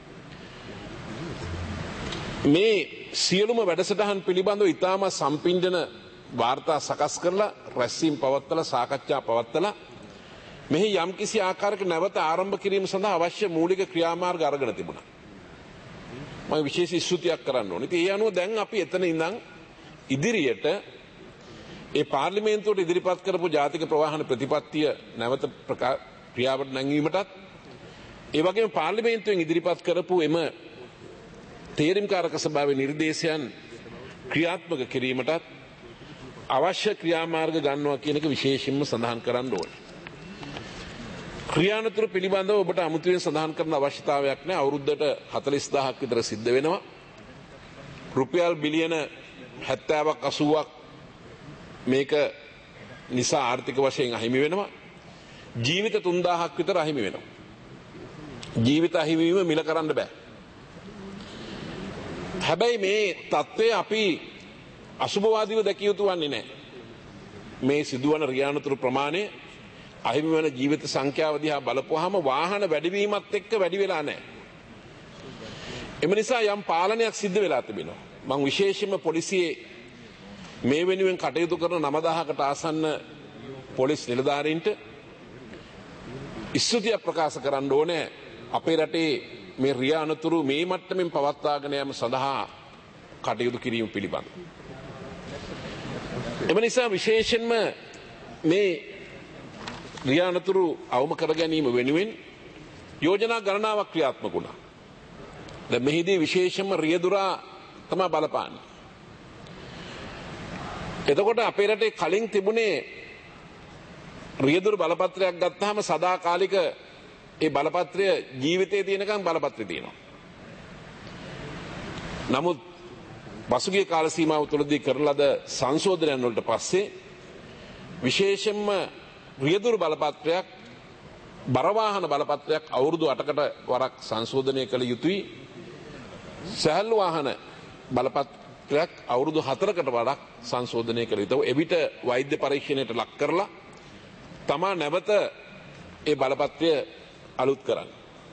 මේ සියලුම වැඩසටහන් පිළිබඳව ඉතාම සම්පින්ඩන වාර්තා සකස් කරලා රැස්වීම් පවත්වලා සාකච්ඡා පවත්වලා මෙහි යම්කිසි ආකාරයක නැවත ආරම්භ කිරීම සඳහා අවශ්‍ය මූලික ක්‍රියාමාර්ග අරගෙන තිබුණා. මම විශේෂ ස්තුතියක් කරන්න ඕනේ. ඉතින් ඒ අනුව දැන් අපි එතන ඉඳන් ඉදිරියට ඒ පාර්ලිමේන්තුවට ඉදිරිපත් කරපු ජාතික ප්‍රවාහන ප්‍රතිපත්තිය නැවත ක්‍රියාවට නැංවීමටත් ඒ වගේම පාර්ලිමේන්තුවෙන් ඉදිරිපත් කරපු එම තේරීම්කාරක සභාවේ නිර්දේශයන් ක්‍රියාත්මක කිරීමටත් අවශ්‍ය ක්‍රියාමාර්ග ගන්නවා කියන එක විශේෂයෙන්ම සඳහන් කරන්න ඕනේ. ක්‍රියානතුරු පිළිබඳව ඔබට අමුතුවෙන් සඳහන් කරන අවශ්‍යතාවයක් නැහැ. අවුරුද්දට 40000ක් විතර සිද්ධ වෙනවා. රුපියල් බිලියන 70ක් 80ක් මේක නිසා ආර්ථික වශයෙන් අහිමි වෙනවා. ජීවිත 3000ක් විතර අහිමි වෙනවා. ජීවිත අහිමිවීම මිල කරන්න බෑ. හැබැයි මේ තත්ත්වය අපි අසුභවාදීව දැකිය යුතු වන්නේ නැහැ. මේ සිදුවන රියානතුරු ප්‍රමාණය අහිමි වන ජීවිත සංඛ්‍යාව දිහා බලපුවාම වාහන වැඩිවීමත් එක්ක වැඩි වෙලා නැහැ. එම නිසා යම් පාලනයක් සිද්ධ වෙලා තිබෙනවා. මම විශේෂයෙන්ම පොලිසියේ මේ වෙනුවෙන් කටයුතු කරන 9000කට ආසන්න පොලිස් නිලධාරීන්ට ස්තුතිය ප්‍රකාශ කරන්න ඕනේ. අපේ රටේ මේ රියානතුරු මේ මට්ටමින් පවත්වාගෙන යාම සඳහා කටයුතු කිරීම පිළිබඳ. එම නිසා විශේෂයෙන්ම මේ රියානතුරු අවම කර ගැනීම වෙනුවෙන් යෝජනා ගණනාවක් ක්‍රියාත්මක වුණා. දැන් මෙහිදී විශේෂයෙන්ම රියදුරා තමයි බලපාන්නේ. එතකොට අපේ රටේ කලින් තිබුණේ රියදුරු බලපත්‍රයක් ගත්තාම සදාකාලික ඒ බලපත්‍රය ජීවිතයේ තියෙනකන් බලපත්‍රය තියෙනවා. නමුත් පසුගිය කාල සීමාව තුළදී කරන ලද සංශෝධනයන් වලට පස්සේ විශේෂයෙන්ම රියදුරු බලපත්‍රයක් බරවාහන බලපත්‍රයක් අවුරුදු 8කට වරක් සංශෝධනය කළ යුතුයි. සැහැල්ලු වාහන බලපත්‍රයක් අවුරුදු 4කට වරක් සංශෝධනය කළ යුතුයි. එවිට වෛද්‍ය පරීක්ෂණයට ලක් කරලා තමා නැවත ඒ බලපත්‍රය අලුත් කරන්න.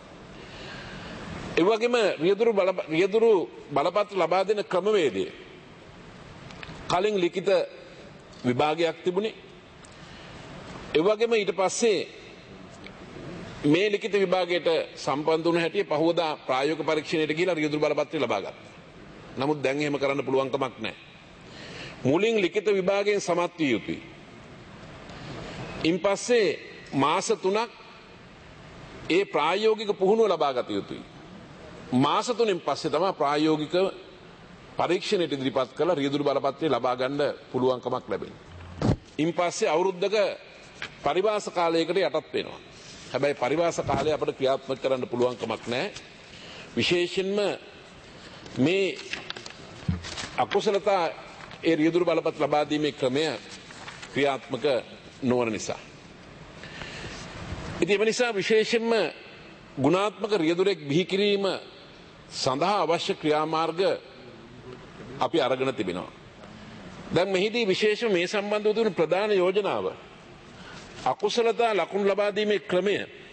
ඒ වගේම රියදුරු බලපත්‍ර ලබා දෙන ක්‍රමවේදය කලින් ලිඛිත විභාගයක් තිබුණේ. ඒ වගේම ඊට පස්සේ මේ ලිඛිත විභාගයට සම්බන්ධ වුණ හැටි පහවදා ප්‍රායෝගික පරීක්ෂණයට ගිහිලා රියදුරු බලපත්‍රය ලබා ගත්තා. නමුත් දැන් එහෙම කරන්න පුළුවන් කමක් නැහැ. මුලින් ලිඛිත විභාගයෙන් සමත් විය යුතුයි. ඉන්පස්සේ මාස 3ක් ඒ ප්‍රායෝගික පුහුණුව ලබා ගත යුතුයි. මාස 3න් පස්සේ තමයි ප්‍රායෝගික පරීක්ෂණයට ඉදිරිපත් කළ රියදුරු බලපත්‍රය ලබා ගන්න පුළුවන්කමක් ලැබෙනවා. ඉන් පස්සේ අවුරුද්දක පරිවාස කාලයකට යටත් වෙනවා. හැබැයි පරිවාස කාලය අපිට ක්‍රියාත්මක කරන්න පුළුවන්කමක් නැහැ. විශේෂයෙන්ම මේ අකුසලතා ඒ රියදුරු බලපත් ලබා දීමේ ක්‍රමය ක්‍රියාත්මක නොවන නිසා. ඉතින් ඒ නිසා විශේෂයෙන්ම ගුණාත්මක රියදුරෙක් බිහි කිරීම සඳහා අවශ්‍ය ක්‍රියාමාර්ග අපි අරගෙන තිබෙනවා. දැන් මෙහිදී විශේෂම මේ සම්බන්ධව තිබුණු ප්‍රධාන යෝජනාව අකුසලතා ලකුණු ලබා දීමේ ක්‍රමය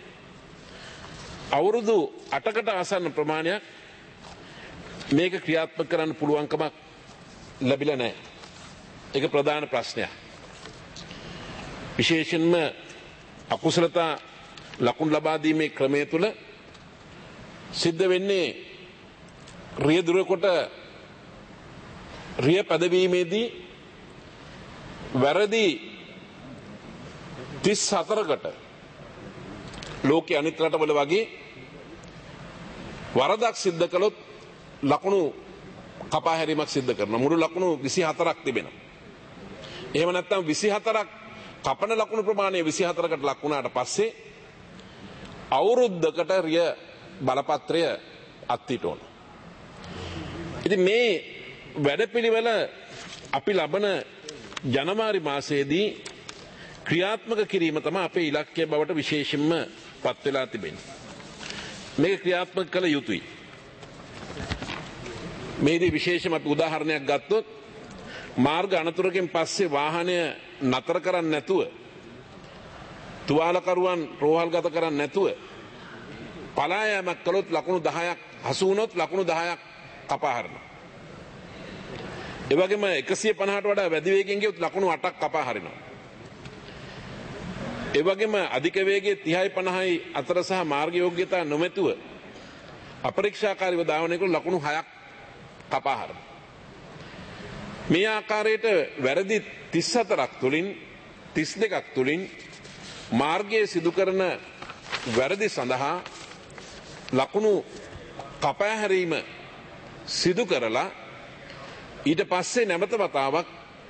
අවුරුදු 8කට ආසන්න ප්‍රමාණයක් මේක ක්‍රියාත්මක කරන්න පුළුවන්කමක් ලැබිලා නැහැ. ඒක ප්‍රධාන ප්‍රශ්නයක්. විශේෂයෙන්ම අකුසලතා ලකුණු ලබා දීමේ ක්‍රමය තුළ සිද්ධ වෙන්නේ රියදුරෙකුට රිය පැදවීමේදී වැරදි 34කට ලෝකයේ අනිත් රටවල වගේ වරදක් සිද්ධ කළොත් ලකුණු කපා හැරීමක් සිද්ධ කරනවා. මුළු ලකුණු 24ක් තිබෙනවා. එහෙම නැත්නම් 24ක් කපන ලකුණු ප්‍රමාණය 24කට ලක් වුණාට පස්සේ අවුරුද්දකට රිය බලපත්‍රය අත්හිට ඕන. ඉතින් මේ වැඩපිළිවෙල අපි ලබන ජනවාරි මාසයේදී ක්‍රියාත්මක කිරීම තමයි අපේ ඉලක්කය බවට විශේෂයෙන්ම පත් වෙලා තිබෙන්නේ. මේක ක්‍රියාත්මක කළ යුතුයි. මේදී විශේෂම අපි උදාහරණයක් ගත්තොත් මාර්ග අනතුරකින් පස්සේ වාහනය නතර කරන්නේ නැතුව තුවාලකරුවන් රෝහල්ගත කරන්නේ නැතුව පලා යාමක් කළොත් ලකුණු 10ක් හසු වුණොත් ලකුණු 10ක් කපා හරිනවා. ඒ වගේම 150ට වඩා වැඩි වේගයෙන් ගියොත් ලකුණු 8ක් කපා හරිනවා. ඒ වගේම අධික වේගයේ 30යි 50යි අතර සහ මාර්ග යෝග්‍යතා නොමැතුව අපරීක්ෂාකාරීව ධාවනය කළ ලකුණු 6ක් කපා හරිනවා. මේ ආකාරයට වැරදි 34ක් තුලින් 32ක් තුලින් මාර්ගයේ සිදු කරන වැරදි සඳහා ලකුණු කපා හැරීම සිදු කරලා ඊට පස්සේ නැවත වතාවක්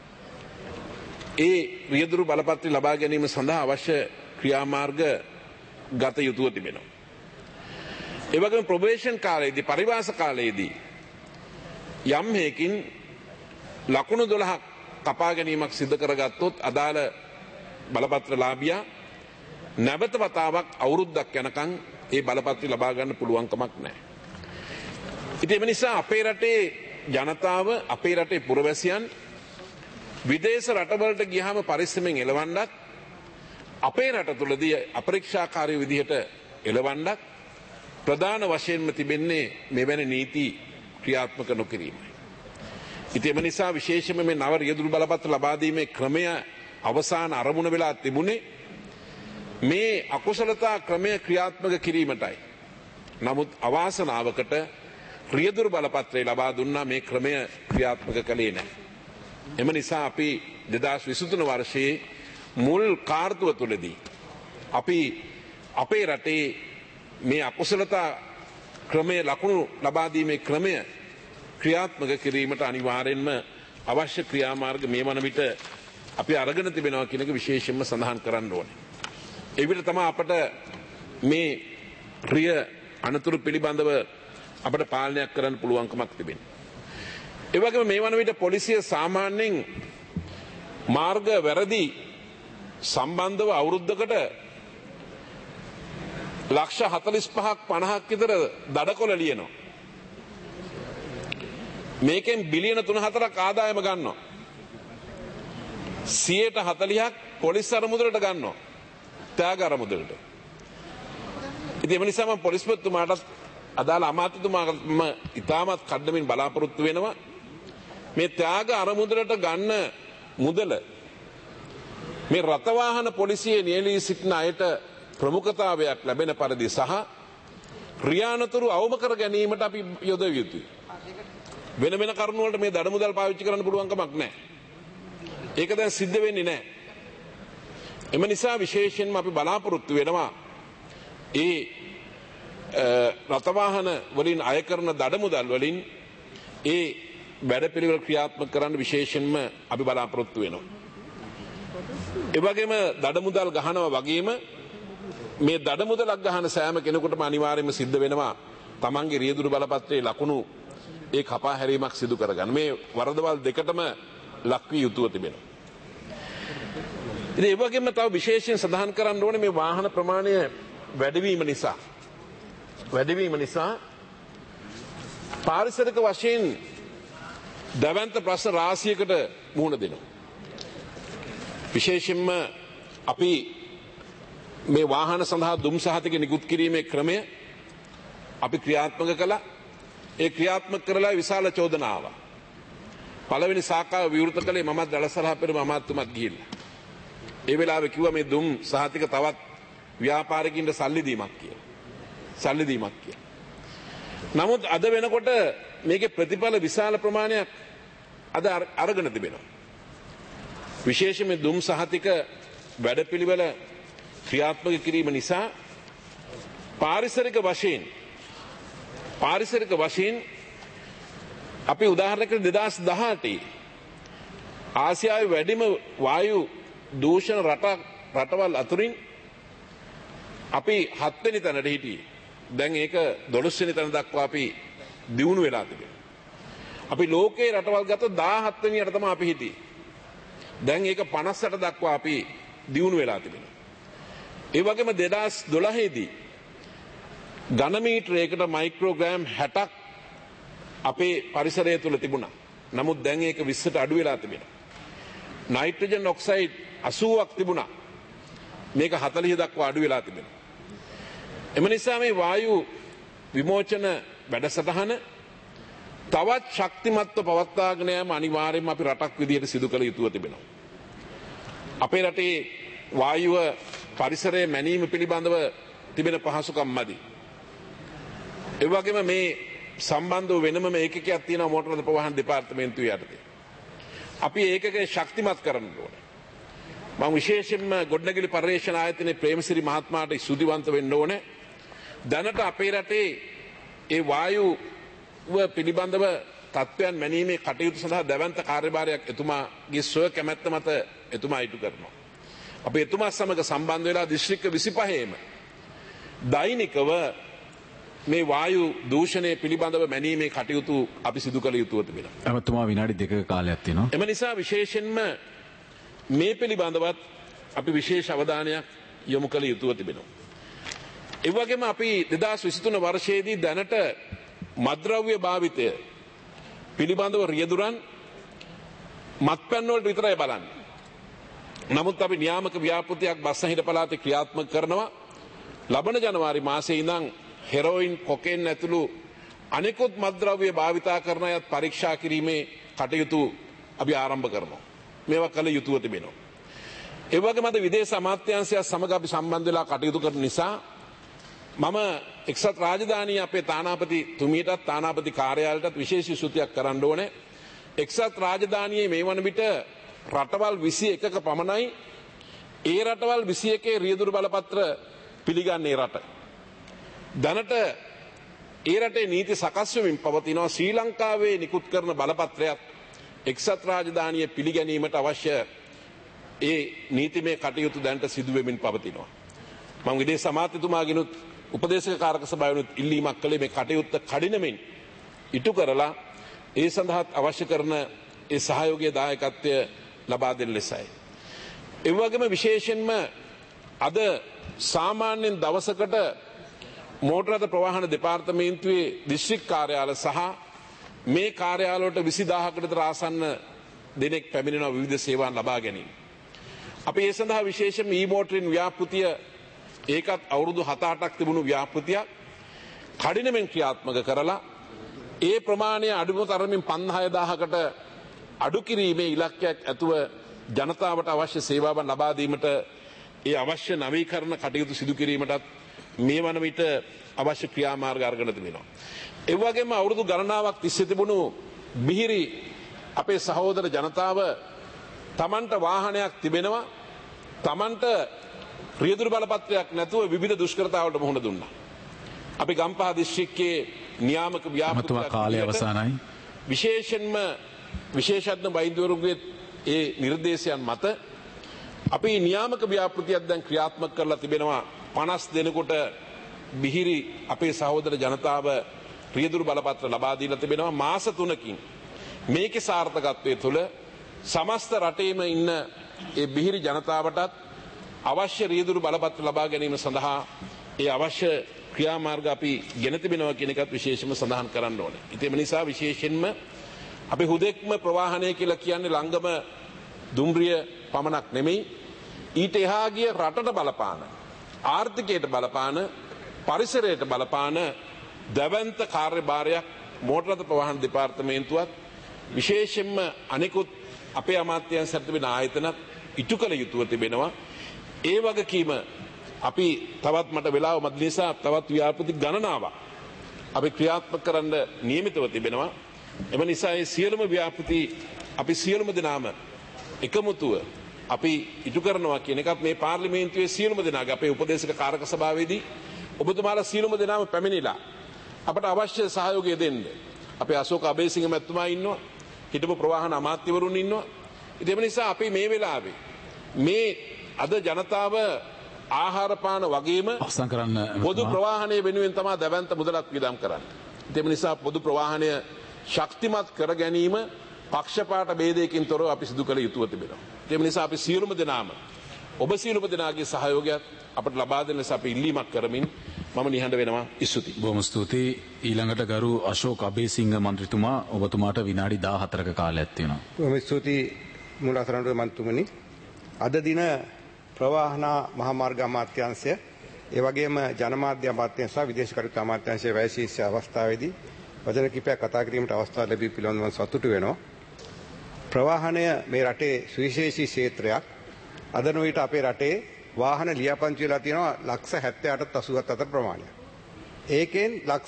ඒ රියදුරු බලපත්‍රය ලබා ගැනීම සඳහා අවශ්‍ය ක්‍රියාමාර්ග ගත යුතුව තිබෙනවා. ඒ වගේම ප්‍රොබේෂන් කාලයේදී පරිවාස කාලයේදී යම් හේකින් ලකුණු 12ක් කපා ගැනීමක් සිදු කරගත්තොත් අදාළ බලපත්‍රලාභියා නැවත වතාවක් අවුරුද්දක් යනකම් ඒ බලපත්‍රය ලබා ගන්න පුළුවන්කමක් නැහැ. ඉතින් ඒ නිසා අපේ රටේ ජනතාව අපේ රටේ පුරවැසියන් විදේශ රටවලට ගියාම පරිස්සමෙන් එළවන්නත් අපේ රට තුලදී අපරීක්ෂාකාරී විදිහට එළවන්නත් ප්‍රධාන වශයෙන්ම තිබෙන්නේ මෙවැනි නීති ක්‍රියාත්මක නොකිරීමයි. ඉතින් ඒ නිසා විශේෂයෙන්ම මේ නව රියදුරු බලපත්‍ර ලබා දීමේ ක්‍රමය අවසාන අරමුණ වෙලා තිබුණේ මේ අකුසලතා ක්‍රමය ක්‍රියාත්මක කිරීමටයි. නමුත් අවාසනාවකට රියදුරු බලපත්‍රය ලබා දුන්නා මේ ක්‍රමය ක්‍රියාත්මක කළේ නැහැ. එම නිසා අපි 2023 වර්ෂයේ මුල් කාර්තුව තුලදී අපි අපේ රටේ මේ අකුසලතා ක්‍රමය ලකුණු ලබා දීමේ ක්‍රමය ක්‍රියාත්මක කිරීමට අනිවාර්යෙන්ම අවශ්‍ය ක්‍රියාමාර්ග මේ වන විට අපි අරගෙන තිබෙනවා කියන එක විශේෂයෙන්ම සඳහන් කරන්න ඕනේ. ඒ විදිහට තමයි අපට මේ රිය අනතුරු පිළිබඳව අපට පාලනයක් කරන්න පුළුවන්කමක් තිබෙන්නේ. ඒ වගේම මේ වන විට පොලිසිය සාමාන්‍යයෙන් මාර්ග වැරදි සම්බන්ධව අවුරුද්දකට ලක්ෂ 45ක් 50ක් විතර දඩකොළ ලියනවා. මේකෙන් බිලියන 3-4ක් ආදායම ගන්නවා. 140ක් පොලිස් අරමුදලට ගන්නවා. ත්‍යාග අරමුදලට. ඉතින් ඒ නිසා මම පොලිස්පතිතුමාට අදාළ අමාත්‍යතුමාම ඉතාමත් කඩමින් බලාපොරොත්තු වෙනවා මේ ත්‍යාග අරමුදලට ගන්න මුදල මේ රථවාහන පොලිසියේ නියැලී සිටින අයට ප්‍රමුඛතාවයක් ලැබෙන පරිදි සහ ක්‍රියානතුරු අවම කර ගැනීමට අපි යොදවිය යුතුයි. වෙන වෙන කරුණු වලට මේ දඩ මුදල් පාවිච්චි කරන්න පුළුවන් කමක් නැහැ. ඒක දැන් සිද්ධ වෙන්නේ නැහැ. එම නිසා විශේෂයෙන්ම අපි බලාපොරොත්තු වෙනවා ඒ රථවාහන වලින් අය කරන දඩ මුදල් වලින් ඒ වැඩපිළිවෙල ක්‍රියාත්මක කරන්න විශේෂයෙන්ම අපි බලාපොරොත්තු වෙනවා. ඒ වගේම දඩමුදල් ගහනවා වගේම මේ දඩමුදලක් ගහන සෑම කෙනෙකුටම අනිවාර්යයෙන්ම සිද්ධ වෙනවා තමන්ගේ රියදුරු බලපත්‍රයේ ලකුණු ඒ කපා හැරීමක් සිදු කරගන්න. මේ වරදවල් දෙකටම ලක් වී යුතුව තිබෙනවා. ඉතින් ඒ වගේම තව විශේෂයෙන් සඳහන් කරන්න ඕනේ මේ වාහන ප්‍රමාණය වැඩිවීම නිසා පාරිසරික වශයෙන් දැවැන්ත ප්‍රශ්න රාශියකට මුහුණ දෙනවා. විශේෂයෙන්ම අපි මේ වාහන සඳහා දුම් සහතික නිකුත් කිරීමේ ක්‍රමය අපි ක්‍රියාත්මක කළා. ඒ ක්‍රියාත්මක කරලා විශාල චෝදනාවක්. පළවෙනි සාකච්ඡාව විවෘත කළේ මමත් දලසරහ පෙර මමත්තුමත් ගිහිල්ලා. ඒ වෙලාවේ කිව්වා මේ දුම් සහතික තවත් ව්‍යාපාරිකින්ට සල්ලි දීමක් කියලා. නමුත් අද වෙනකොට මේකේ ප්‍රතිඵල විශාල ප්‍රමාණයක් අද අරගෙන තිබෙනවා. විශේෂයෙන්ම දුම් සහතික වැඩපිළිවෙල ක්‍රියාත්මක කිරීම නිසා පාරිසරික වශයෙන් අපි උදාහරණයකට 2018 ආසියාවේ වැඩිම වායු දූෂණ රටවල් අතුරින් අපි 7 වෙනි තැනට හිටියේ. දැන් ඒක 12 වෙනි තැන දක්වා අපි දියුණු වෙලා තිබෙනවා. අපි ලෝකේ රටවල් ගත්තොත් 17 වෙනියට තමයි අපි හිටියේ. දැන් ඒක 58 දක්වා අපි දියුණු වෙලා තිබෙනවා. ඒ වගේම 2012 දී ඝනමීටරයකට මයික්‍රෝග්‍රෑම් 60ක් අපේ පරිසරය තුල තිබුණා. නමුත් දැන් ඒක 20ට අඩු වෙලා තිබෙනවා. නයිට්‍රජන් ඔක්සයිඩ් 80ක් තිබුණා. මේක 40 දක්වා අඩු වෙලා තිබෙනවා. එම නිසා මේ වායු විමෝචන වැඩසටහන තවත් ශක්තිමත්ව පවත්වාගෙන යාම අනිවාර්යයෙන්ම අපි රටක් විදියට සිදු කළ යුතුව තිබෙනවා. අපේ රටේ වායුව පරිසරයේ මැනීම පිළිබඳව තිබෙන පහසුකම් මදි. ඒ වගේම මේ සම්බන්ධව වෙනම ඒකකයක් තියෙනවා මෝටර රථ ප්‍රවාහන දෙපාර්තමේන්තුව යටතේ. අපි ඒකකේ ශක්තිමත් කරන්න ඕනේ. මම විශේෂයෙන්ම ගොඩනැගිලි පර්යේෂණ ආයතනයේ ප්‍රේමසිරි මහත්මයාට ස්තුතිවන්ත වෙන්න ඕනේ. දැනට අපේ රටේ ඒ වායුව පිළිබඳව තත්ත්වයන් මැනීමේ කටයුතු සඳහා දැවැන්ත කාර්යභාරයක් එතුමාගේ ස්ව කැමැත්ත මත එතුමා ඉටු කරනවා. අපි එතුමා සමග සම්බන්ධ වෙලා දිස්ත්‍රික්ක 25ෙම දෛනිකව මේ වායු දූෂණය පිළිබඳව මැනීමේ කටයුතු අපි සිදු කළ යුතුව තිබෙනවා. ඇමතුමා විනාඩි 2ක කාලයක් තියෙනවා. එම නිසා විශේෂයෙන්ම මේ පිළිබඳවත් අපි විශේෂ අවධානයක් යොමු කළ යුතුව තිබෙනවා. ඒ වගේම අපි 2023 වර්ෂයේදී දැනට මත්ද්‍රව්‍ය භාවිතය පිළිබඳව රියදුරන් මත්පැන් වලට විතරයි බලන්නේ. නමුත් අපි නියාමක ව්‍යාපෘතියක් බස්නාහිර පළාතේ ක්‍රියාත්මක කරනවා. ලබන ජනවාරි මාසයේ ඉඳන් හෙරෝයින් කොකේන් ඇතුළු අනෙකුත් මත්ද්‍රව්‍ය භාවිතා කරන අයත් පරීක්ෂා කිරීමේ කටයුතු අපි ආරම්භ කරනවා. මේවා කළ යුතුව තිබෙනවා. ඒ වගේම අද විදේශ අමාත්‍යාංශය සමග අපි සම්බන්ධ වෙලා කටයුතු කරන නිසා මම එක්සත් රාජධානිය අපේ තානාපතිතුමියටත් තානාපති කාර්යාලයටත් විශේෂ ස්තුතියක් කරන්න ඕනේ. එක්සත් රාජධානියේ මේ වන විට රටවල් 21ක පමණයි ඒ රටවල් 21 රියදුරු බලපත්‍ර පිළිගන්නේ රට. දැනට ඒ රටේ නීති සකස් වෙමින් පවතිනවා. ශ්‍රී ලංකාවේ නිකුත් කරන බලපත්‍රයක් එක්සත් රාජධානිය පිළිගැනීමට අවශ්‍ය ඒ නීතිමය කටයුතු දැනට සිදු වෙමින් පවතිනවා. මම විදේශ අමාත්‍යතුමාගෙනුත් උපදේශක කාරක සභාවෙනුත් ඉල්ලීමක් කළේ මේ කටයුත්ත කඩිනමින් ඉටු කරලා ඒ සඳහා අවශ්‍ය කරන ඒ සහයෝගයේ දායකත්වය ලබා දෙන ලෙසයි. ඒ වගේම විශේෂයෙන්ම අද සාමාන්‍යයෙන් දවසකට මෝටර රථ ප්‍රවාහන දෙපාර්තමේන්තුවේ දිස්ත්‍රික් කාර්යාල සහ මේ කාර්යාලවලට 20000කට විතර ආසන්න දෙනෙක් පැමිණෙනවා විවිධ සේවාන් ලබා ගැනීම. අපි ඒ සඳහා විශේෂයෙන්ම ඊ-මෝටරින් ව්‍යාපෘතිය ඒකත් අවුරුදු 7-8ක් තිබුණු ව්‍යාපෘතියක් කඩිනමින් ක්‍රියාත්මක කරලා ඒ ප්‍රමාණය අඩුම තරමින් 56000කට අඩු කිරීමේ ඉලක්කයක් ඇතුව ජනතාවට අවශ්‍ය සේවාවන් ලබා දීමට ඒ අවශ්‍ය නවීකරණ කටයුතු සිදු කිරීමටත් මේ වන විට අවශ්‍ය ක්‍රියාමාර්ග අරගෙන තිබෙනවා. ඒ වගේම අවුරුදු ගණනාවක් තිස්සේ තිබුණු බිහිරි අපේ සහෝදර ජනතාව තමන්ට වාහනයක් තිබෙනවා තමන්ට රියදුරු බලපත්‍රයක් නැතුව විවිධ දුෂ්කරතාවලට මුහුණ දුන්නා. අපි ගම්පහ දිස්ත්‍රික්කයේ නියාමක ව්‍යාපෘතියක් කාලය අවසానයි. විශේෂයෙන්ම විශේෂඥ වෛද්‍යවරුන්ගේ ඒ නිර්දේශයන් මත අපි නියාමක ව්‍යාපෘතියක් දැන් ක්‍රියාත්මක කරලා තිබෙනවා 50 දෙනෙකුට බිහිරි අපේ සහෝදර ජනතාව රියදුරු බලපත්‍ර ලබා දීලා තිබෙනවා මාස 3කින් මේකේ සාර්ථකත්වයේ තුල සමස්ත රටේම ඉන්න ඒ බිහිරි ජනතාවටත් අවශ්‍ය රියදුරු බලපත්‍ර ලබා ගැනීම සඳහා ඒ අවශ්‍ය ක්‍රියාමාර්ග අපි ගෙන තිබෙනවා කියන එකත් විශේෂයෙන්ම සඳහන් කරන්න ඕනේ. ඒ නිසා විශේෂයෙන්ම අපි හුදෙක්ම ප්‍රවාහනය කියලා කියන්නේ ලංගම දුම්රිය පමණක් නෙමෙයි ඊට එහා ගිය රටට බලපාන ආර්ථිකයට බලපාන පරිසරයට බලපාන දවන්ත කාර්යභාරයක් මෝටර රථ ප්‍රවාහන දෙපාර්තමේන්තුවත් විශේෂයෙන්ම අනෙකුත් අපේ අමාත්‍යංශ සැරතිබෙන ආයතනත් ඉටු කළ යුතුව තිබෙනවා. ඒ වගකීම අපි තවත් මට වෙලාව මත නිසා තවත් ව්‍යාපෘති ගණනාවක් අපි ක්‍රියාත්මක කරන්න නියමිතව තිබෙනවා. එම නිසා මේ සියලුම ව්‍යාපෘති අපි සියලුම දෙනාම එකමුතුව අපි ඉටු කරනවා කියන එකත් මේ පාර්ලිමේන්තුවේ සියලුම දෙනාගේ අපේ උපදේශක කාරක සභාවේදී ඔබතුමාලා සියලුම දෙනාම පැමිණිලා අපට අවශ්‍ය සහයෝගය දෙන්න. අපේ අශෝක අබේසිංහ මැතිතුමා ඉන්නවා. හිටපු ප්‍රවාහන අමාත්‍යවරුන් ඉන්නවා. ඒ නිසා අපි මේ වෙලාවේ මේ අද ජනතාව ආහාර පාන වගේම අවසන් කරන්න පොදු ප්‍රවාහනය වෙනුවෙන් තමයි දැවැන්ත මුදලක් වියදම් කරන්නේ. ඒ නිසා පොදු ප්‍රවාහනය ශක්තිමත් කර ගැනීම පක්ෂපාත ભેදයකින් තොරව අපි සිදු කළ යුතුව තිබෙනවා. ඒ නිසා අපි සියලුම දෙනාම ඔබ සියලුම දෙනාගේ සහයෝගයත් අපට ලබා දෙන්න ලෙස අපි ඉල්ලීමක් කරමින් මම නිහඬ වෙනවා. ස්තුතියි. බොහොම ස්තුතියි. ඊළඟට ගරු අශෝක් අබේසිංහ මන්ත්‍රීතුමා ඔබතුමාට විනාඩි 14ක කාලයක් තියෙනවා. බොහොම ස්තුතියි මුලසරණුවේ මන්ත්‍රීතුමනි. අද දින ප්‍රවාහන මහමාර්ග අමාත්‍යාංශය ඒ වගේම ජනමාධ්‍ය අමාත්‍යාංශ සහ විදේශ කටයුතු අමාත්‍යාංශයේ වැයශීර්ෂ අවස්ථාවේදී වචන කිහිපයක් කතා කිරීමට අවස්ථාව ලැබී පිළිබඳව සතුටු වෙනවා. ප්‍රවාහනය මේ රටේ සුවිශේෂී ක්ෂේත්‍රයක්. අද නොවිට අපේ රටේ වාහන ලියාපදිංචි වෙලා තියෙනවා 78,87 අතර ප්‍රමාණයක්. ඒකෙන්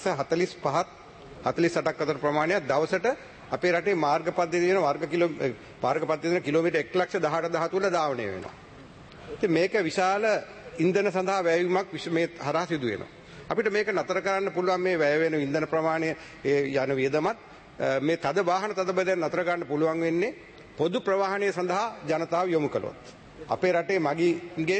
45,48ක් අතර ප්‍රමාණයක් දවසට අපේ රටේ මාර්ග පද්ධතිය දෙන මාර්ග පද්ධතිය දෙන කිලෝමීටර් 1,18,000 තුල ධාවනය වෙනවා. ඉතින් මේක විශාල ඉන්ධන සඳහා වැයවීමක් මේ හරහා සිදු වෙනවා. අපිට මේක නතර කරන්න පුළුවන් මේ වැය වෙන ඉන්ධන ප්‍රමාණය ඒ යන වියදමත් මේ තද වාහන තද බදෙන් නතර ගන්න පුළුවන් වෙන්නේ පොදු ප්‍රවාහනය සඳහා ජනතාව යොමු කළොත්. අපේ රටේ මගීන්ගෙන්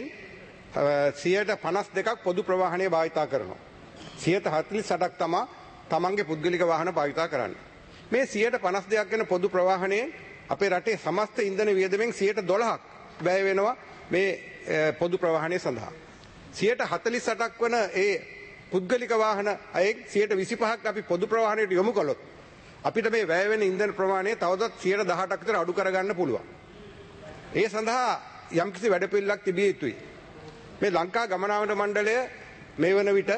52% පොදු ප්‍රවාහනය භාවිතා කරනවා. 48%ක් තමයි තමන්ගේ පුද්ගලික වාහන භාවිතා කරන්නේ. මේ 52% වෙන පොදු ප්‍රවාහනයෙන් අපේ රටේ සමස්ත ඉන්ධන වියදමෙන් 12%ක් වැය වෙනවා මේ පොදු ප්‍රවාහනය සඳහා. 48%ක් වන ඒ පුද්ගලික වාහන අයෙක් 25%ක් අපි පොදු ප්‍රවාහනයට යොමු කළොත් අපිට මේ වැය වෙන ඉන්ධන ප්‍රමාණය තවදත් 18%ක් විතර අඩු කරගන්න පුළුවන්. ඒ සඳහා යම්කිසි වැඩපිළිවෙලක් තිබිය යුතුයි. මේ ලංකා ගමනාගමන මණ්ඩලය මේ වන විට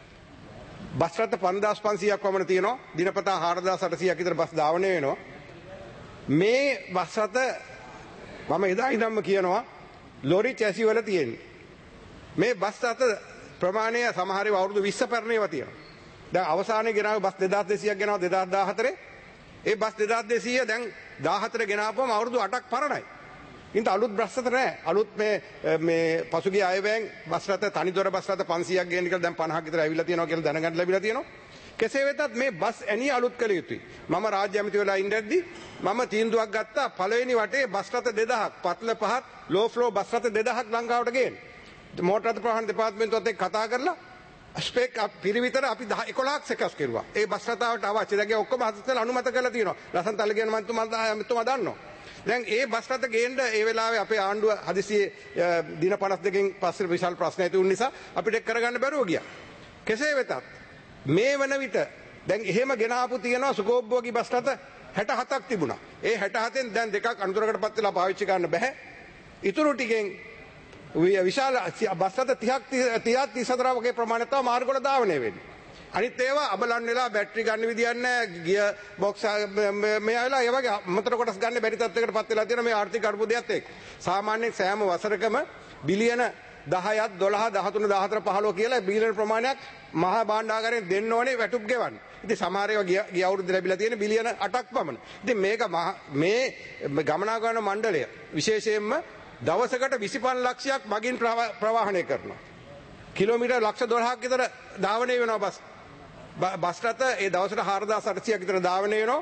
බස් රථ 5500ක් වමන තියෙනවා. දිනපතා 4800ක් විතර බස් ධාවනය වෙනවා. මේ බස් රථ මම එදා ඉඳන්ම කියනවා ලොරි චැසි වල තියෙන්නේ. මේ බස් රථ ප්‍රමාණය සමහර ඒවා අවුරුදු 20 පැරණ ඒවා තියෙනවා. දැන් අවසානයේ ගෙනාව බස් 2200ක් ගෙනාව 2014. ඒ බස් 2200 දැන් 14 ගෙනාවම අවුරුදු 8ක් පරණයි. ඉතින් අලුත් බස් රථ නැහැ. අලුත් මේ පසුගිය අයවැයෙන් බස් රථ තනිදොර බස් රථ 500ක් ගේන්න කියලා දැන් 50ක් විතර ඇවිල්ලා තියෙනවා කියලා දැනගන්න ලැබිලා තියෙනවා. කෙසේ වෙතත් මේ බස් ඇණිය අලුත් කළ යුතුයි. මම රාජ්‍ය ඇමති වෙලා ඉඳද්දී මම තීන්දුවක් ගත්තා පළවෙනි වටේ බස් රථ 2000ක් පත්ල පහත් ලෝ ෆ්ලෝ බස් රථ 2000ක් ලංකාවට ගේන්න. මෝටර රථ ප්‍රවාහන දෙපාර්තමේන්තුවත් එක්ක කතා කරලා ස්පෙක් පිරිවිතර අපි 11ක් සකස් කෙරුවා. ඒ බස් රථාවට අවශ්‍ය දැන් ඔක්කොම හදිස්සියට අනුමත කරලා තියෙනවා. ලසන්ත අලගියන මන්තුමා දන්නවා. දැන් ඒ බස් රථ ගේන්න ඒ වෙලාවේ අපේ ආණ්ඩුව හදිසියේ දින 52කින් පස්සේ විශාල ප්‍රශ්න ඇති වුන නිසා අපිට කරගන්න බැරුව ගියා. කෙසේ වෙතත් මේ වන විට දැන් එහෙම ගෙනාපු තියෙනවා සුකෝබ්බෝගි බස් රථ 67ක් තිබුණා. ඒ 67න් දැන් දෙකක් අනුතරකටපත් වෙලා පාවිච්චි කරන්න බෑ. ඉතුරු ටිකෙන් විශාල බස් රථ 30ක් 34 වගේ ප්‍රමාණයක් තමයි මාර්ගවල ධාවනය වෙන්නේ. අනිත් ඒවා අබලන් වෙලා බැටරි ගන්න විදියක් නැහැ. ගිය බොක්ස් මේ ආයලා ඒ වගේ අමතර කොටස් ගන්න බැරි තත්යකටපත් වෙලා තියෙනවා මේ ආර්ථික අර්බුදයත් එක්ක. සාමාන්‍යයෙන් සෑම වසරකම බිලියන 10ක් 12 13 14 15 කියලා බිලියන ප්‍රමාණයක් මහා භාණ්ඩාගාරයෙන් දෙන්න ඕනේ වැටුප් ගෙවන්න. ඉතින් සමහර ඒවා ගිය අවුරුද්ද ලැබිලා තියෙන බිලියන 8ක් පමණ. ඉතින් මේක මේ ගමනාගමන මණ්ඩලය විශේෂයෙන්ම දවසකට 25 ලක්ෂයක් මගින් ප්‍රවාහනය කරනවා. කිලෝමීටර් ලක්ෂ 12ක් විතර ධාවනය වෙනවා බස් රථ ඒ දවසට 4800ක් විතර ධාවනය වෙනවා.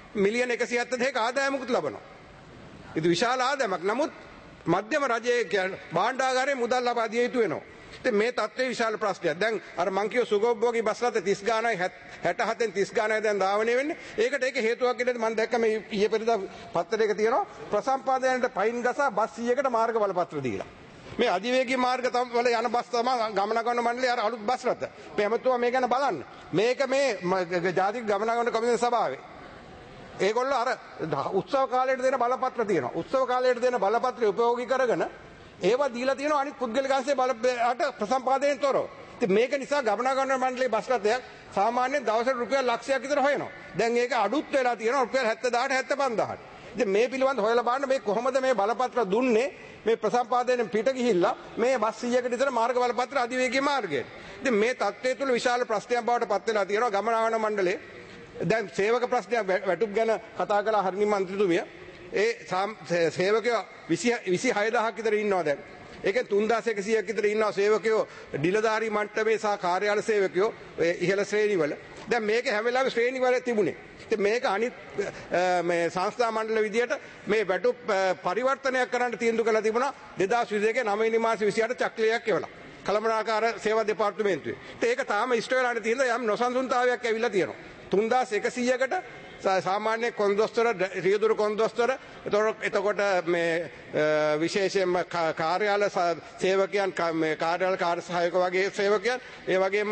මිලියන 172ක ආදායමකුත් ලබනවා. ඉතින් විශාල ආදායමක්. නමුත් මධ්‍යම රජයේ භාණ්ඩාගාරයේ මුදල් ලබා දිය යුතු වෙනවා. ඉතින් මේ තත්ත්වයේ විශාල ප්‍රශ්නයක්. දැන් අර මං කියව සුගෝභෝගී බස් රථ 30 ගානයි 67න් 30 ගානයි දැන් ධාවනය වෙන්නේ. ඒකට ඒක හේතුවක් විදිහට මම දැක්ක මේ ඊයේ පෙරේදා පත්තරයක තියෙනවා ප්‍රසම්පාදනයට පයින් ගසා බස් 100කට මාර්ග බලපත්‍ර දීලා. මේ අධිවේගී මාර්ග වල යන බස් තමයි ගමනාගමන මණ්ඩලයේ අර අලුත් බස් රථ. මේ ඇමතුමා මේ ගැන බලන්න. මේක මේ ජාතික ගමනාගමන කමිටුවේ සභාවේ. ඒගොල්ලෝ අර උත්සව කාලයට දෙන බලපත්‍ර තියෙනවා. උත්සව කාලයට දෙන බලපත්‍රය උපයෝගී කරගෙන ඒවා දීලා තියෙනවා අනිත් පුද්ගලික අංශයේ බලයට ප්‍රසම්පාදනයෙන් තොරව. ඉතින් මේක නිසා ගමනාගමන මණ්ඩලයේ බස් රථයක් සාමාන්‍යයෙන් දවසට රුපියල් ලක්ෂයක් විතර හොයනවා. දැන් ඒක අඩුත් වෙලා තියෙනවා රුපියල් 70000ට 75000ට. ඉතින් මේ පිළිබඳව හොයලා බලන්න මේ කොහොමද මේ බලපත්‍ර දුන්නේ මේ ප්‍රසම්පාදනයෙන් පිට ගිහිල්ලා මේ බස් 100කට විතර මාර්ග බලපත්‍ර අධිවේගී මාර්ගයට. ඉතින් මේ තත්ත්වය තුළ විශාල ප්‍රශ්නයක් බවට පත් වෙලා තියෙනවා ගමනාගමන මණ්ඩලයේ. දැන් සේවක ප්‍රශ්නයක් වැටුප් ගැන කතා කළා හරිනි මන්ත්‍රීතුමිය. ඒ සේවකයෝ 26000ක් විතර ඉන්නවා දැන්. ඒකෙන් 3100ක් විතර ඉන්නවා සේවකයෝ නිලධාරී මට්ටමේ සහ කාර්යාල සේවකයෝ ඉහළ ශ්‍රේණිවල. දැන් මේක හැම වෙලාවෙම ශ්‍රේණිවල තිබුණේ. ඉතින් මේක අනිත් මේ සංස්ථා මණ්ඩල විදියට මේ වැටුප් පරිවර්තනයක් කරන්න තීන්දුව කළා තිබුණා 2022 9 වෙනි මාසේ 28 චක්‍රයක් එවලා. කළමනාකාර සේවා දෙපාර්තමේන්තුවේ. ඉතින් ඒක තාම ඉෂ්ට වෙලානේ තියෙනවා යම් නොසන්සුන්තාවයක් ඇවිල්ලා තියෙනවා. 3100කට සාමාන්‍ය කොන්දොස්තර රියදුරු කොන්දොස්තර එතකොට මේ විශේෂයෙන්ම කාර්යාල සේවකයන් මේ කාර්යාල කාර්ය සහායක වගේ සේවකයන් ඒ වගේම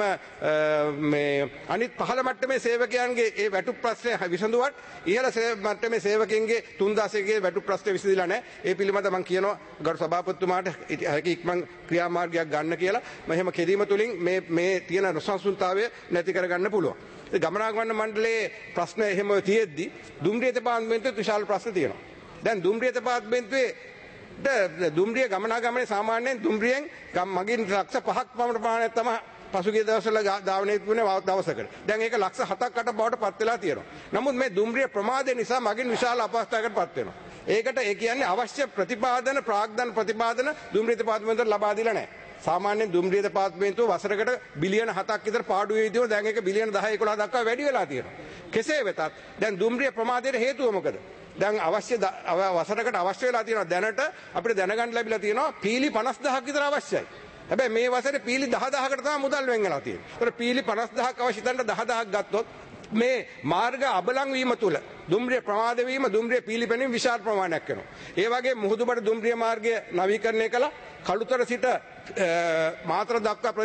මේ අනිත් පහළ මට්ටමේ සේවකයන්ගේ ඒ වැටුප් ප්‍රශ්නය විසඳුවත් ඉහළ මට්ටමේ සේවකයන්ගේ 3000ගේ වැටුප් ප්‍රශ්න විසඳිලා නැහැ. ඒ පිළිබඳව මම කියනවා ගරු සභාපතිතුමාට ඉක්මන් ක්‍රියාමාර්ගයක් ගන්න කියලා. මම එහෙම කෙරීම තුලින් මේ තියෙන නොසන්සුන්තාවය නැති කරගන්න පුළුවන්. ගමනාගමන මණ්ඩලයේ ප්‍රශ්න එහෙම තියෙද්දි දුම්රිය දෙපාර්තමේන්තුවේ විශාල ප්‍රශ්න තියෙනවා. දැන් දුම්රිය දෙපාර්තමේන්තුවේ දුම්රිය ගමනාගමනේ සාමාන්‍යයෙන් දුම්රියෙන් මගින් ලක්ෂ 5ක් පමණ ප්‍රමාණයක් තමයි පසුගිය දවස්වල ධාවනය වුණේ දවසකට. දැන් ඒක ලක්ෂ 7ක් 8ක් බවට පත් වෙලා තියෙනවා. නමුත් මේ දුම්රිය ප්‍රමාදය නිසා මගින් විශාල අපහසුතාවයකට පත් වෙනවා. ඒකට ඒ කියන්නේ අවශ්‍ය ප්‍රතිපාදන ප්‍රාග්ධන ප්‍රතිපාදන දුම්රිය දෙපාර්තමේන්තුවට ලබා දීලා නැහැ. සාමාන්‍යයෙන් දුම්රිය දෙපාර්තමේන්තුව වසරකට බිලියන 7ක් විතර පාඩු වෙවි දිනන දැන් ඒක බිලියන 10 11 දක්වා වැඩි වෙලා තියෙනවා. කෙසේ වෙතත් දැන් දුම්රිය ප්‍රමාදයට හේතුව මොකද? දැන් අවශ්‍ය වසරකට අවශ්‍ය වෙලා තියෙනවා දැනට අපිට දැනගන්න ලැබිලා තියෙනවා පීලි 50000ක් විතර අවශ්‍යයි. හැබැයි මේ වසරේ පීලි 10000කට තමයි මුදල් වෙන් වෙලා තියෙන්නේ. ඒතර පීලි 50000ක් අවශ්‍ය තැනට 10000ක් ගත්තොත් මේ මාර්ග අබලන් වීම තුල දුම්රිය ප්‍රමාද වීම දුම්රිය පීලි පැනීම විශාල ප්‍රමාණයක් වෙනවා. ඒ වගේ මුහුදුබඩ දුම්රිය මාර්ගය නවීකරණය කළා. කළුතර සිට මාතර දක්වා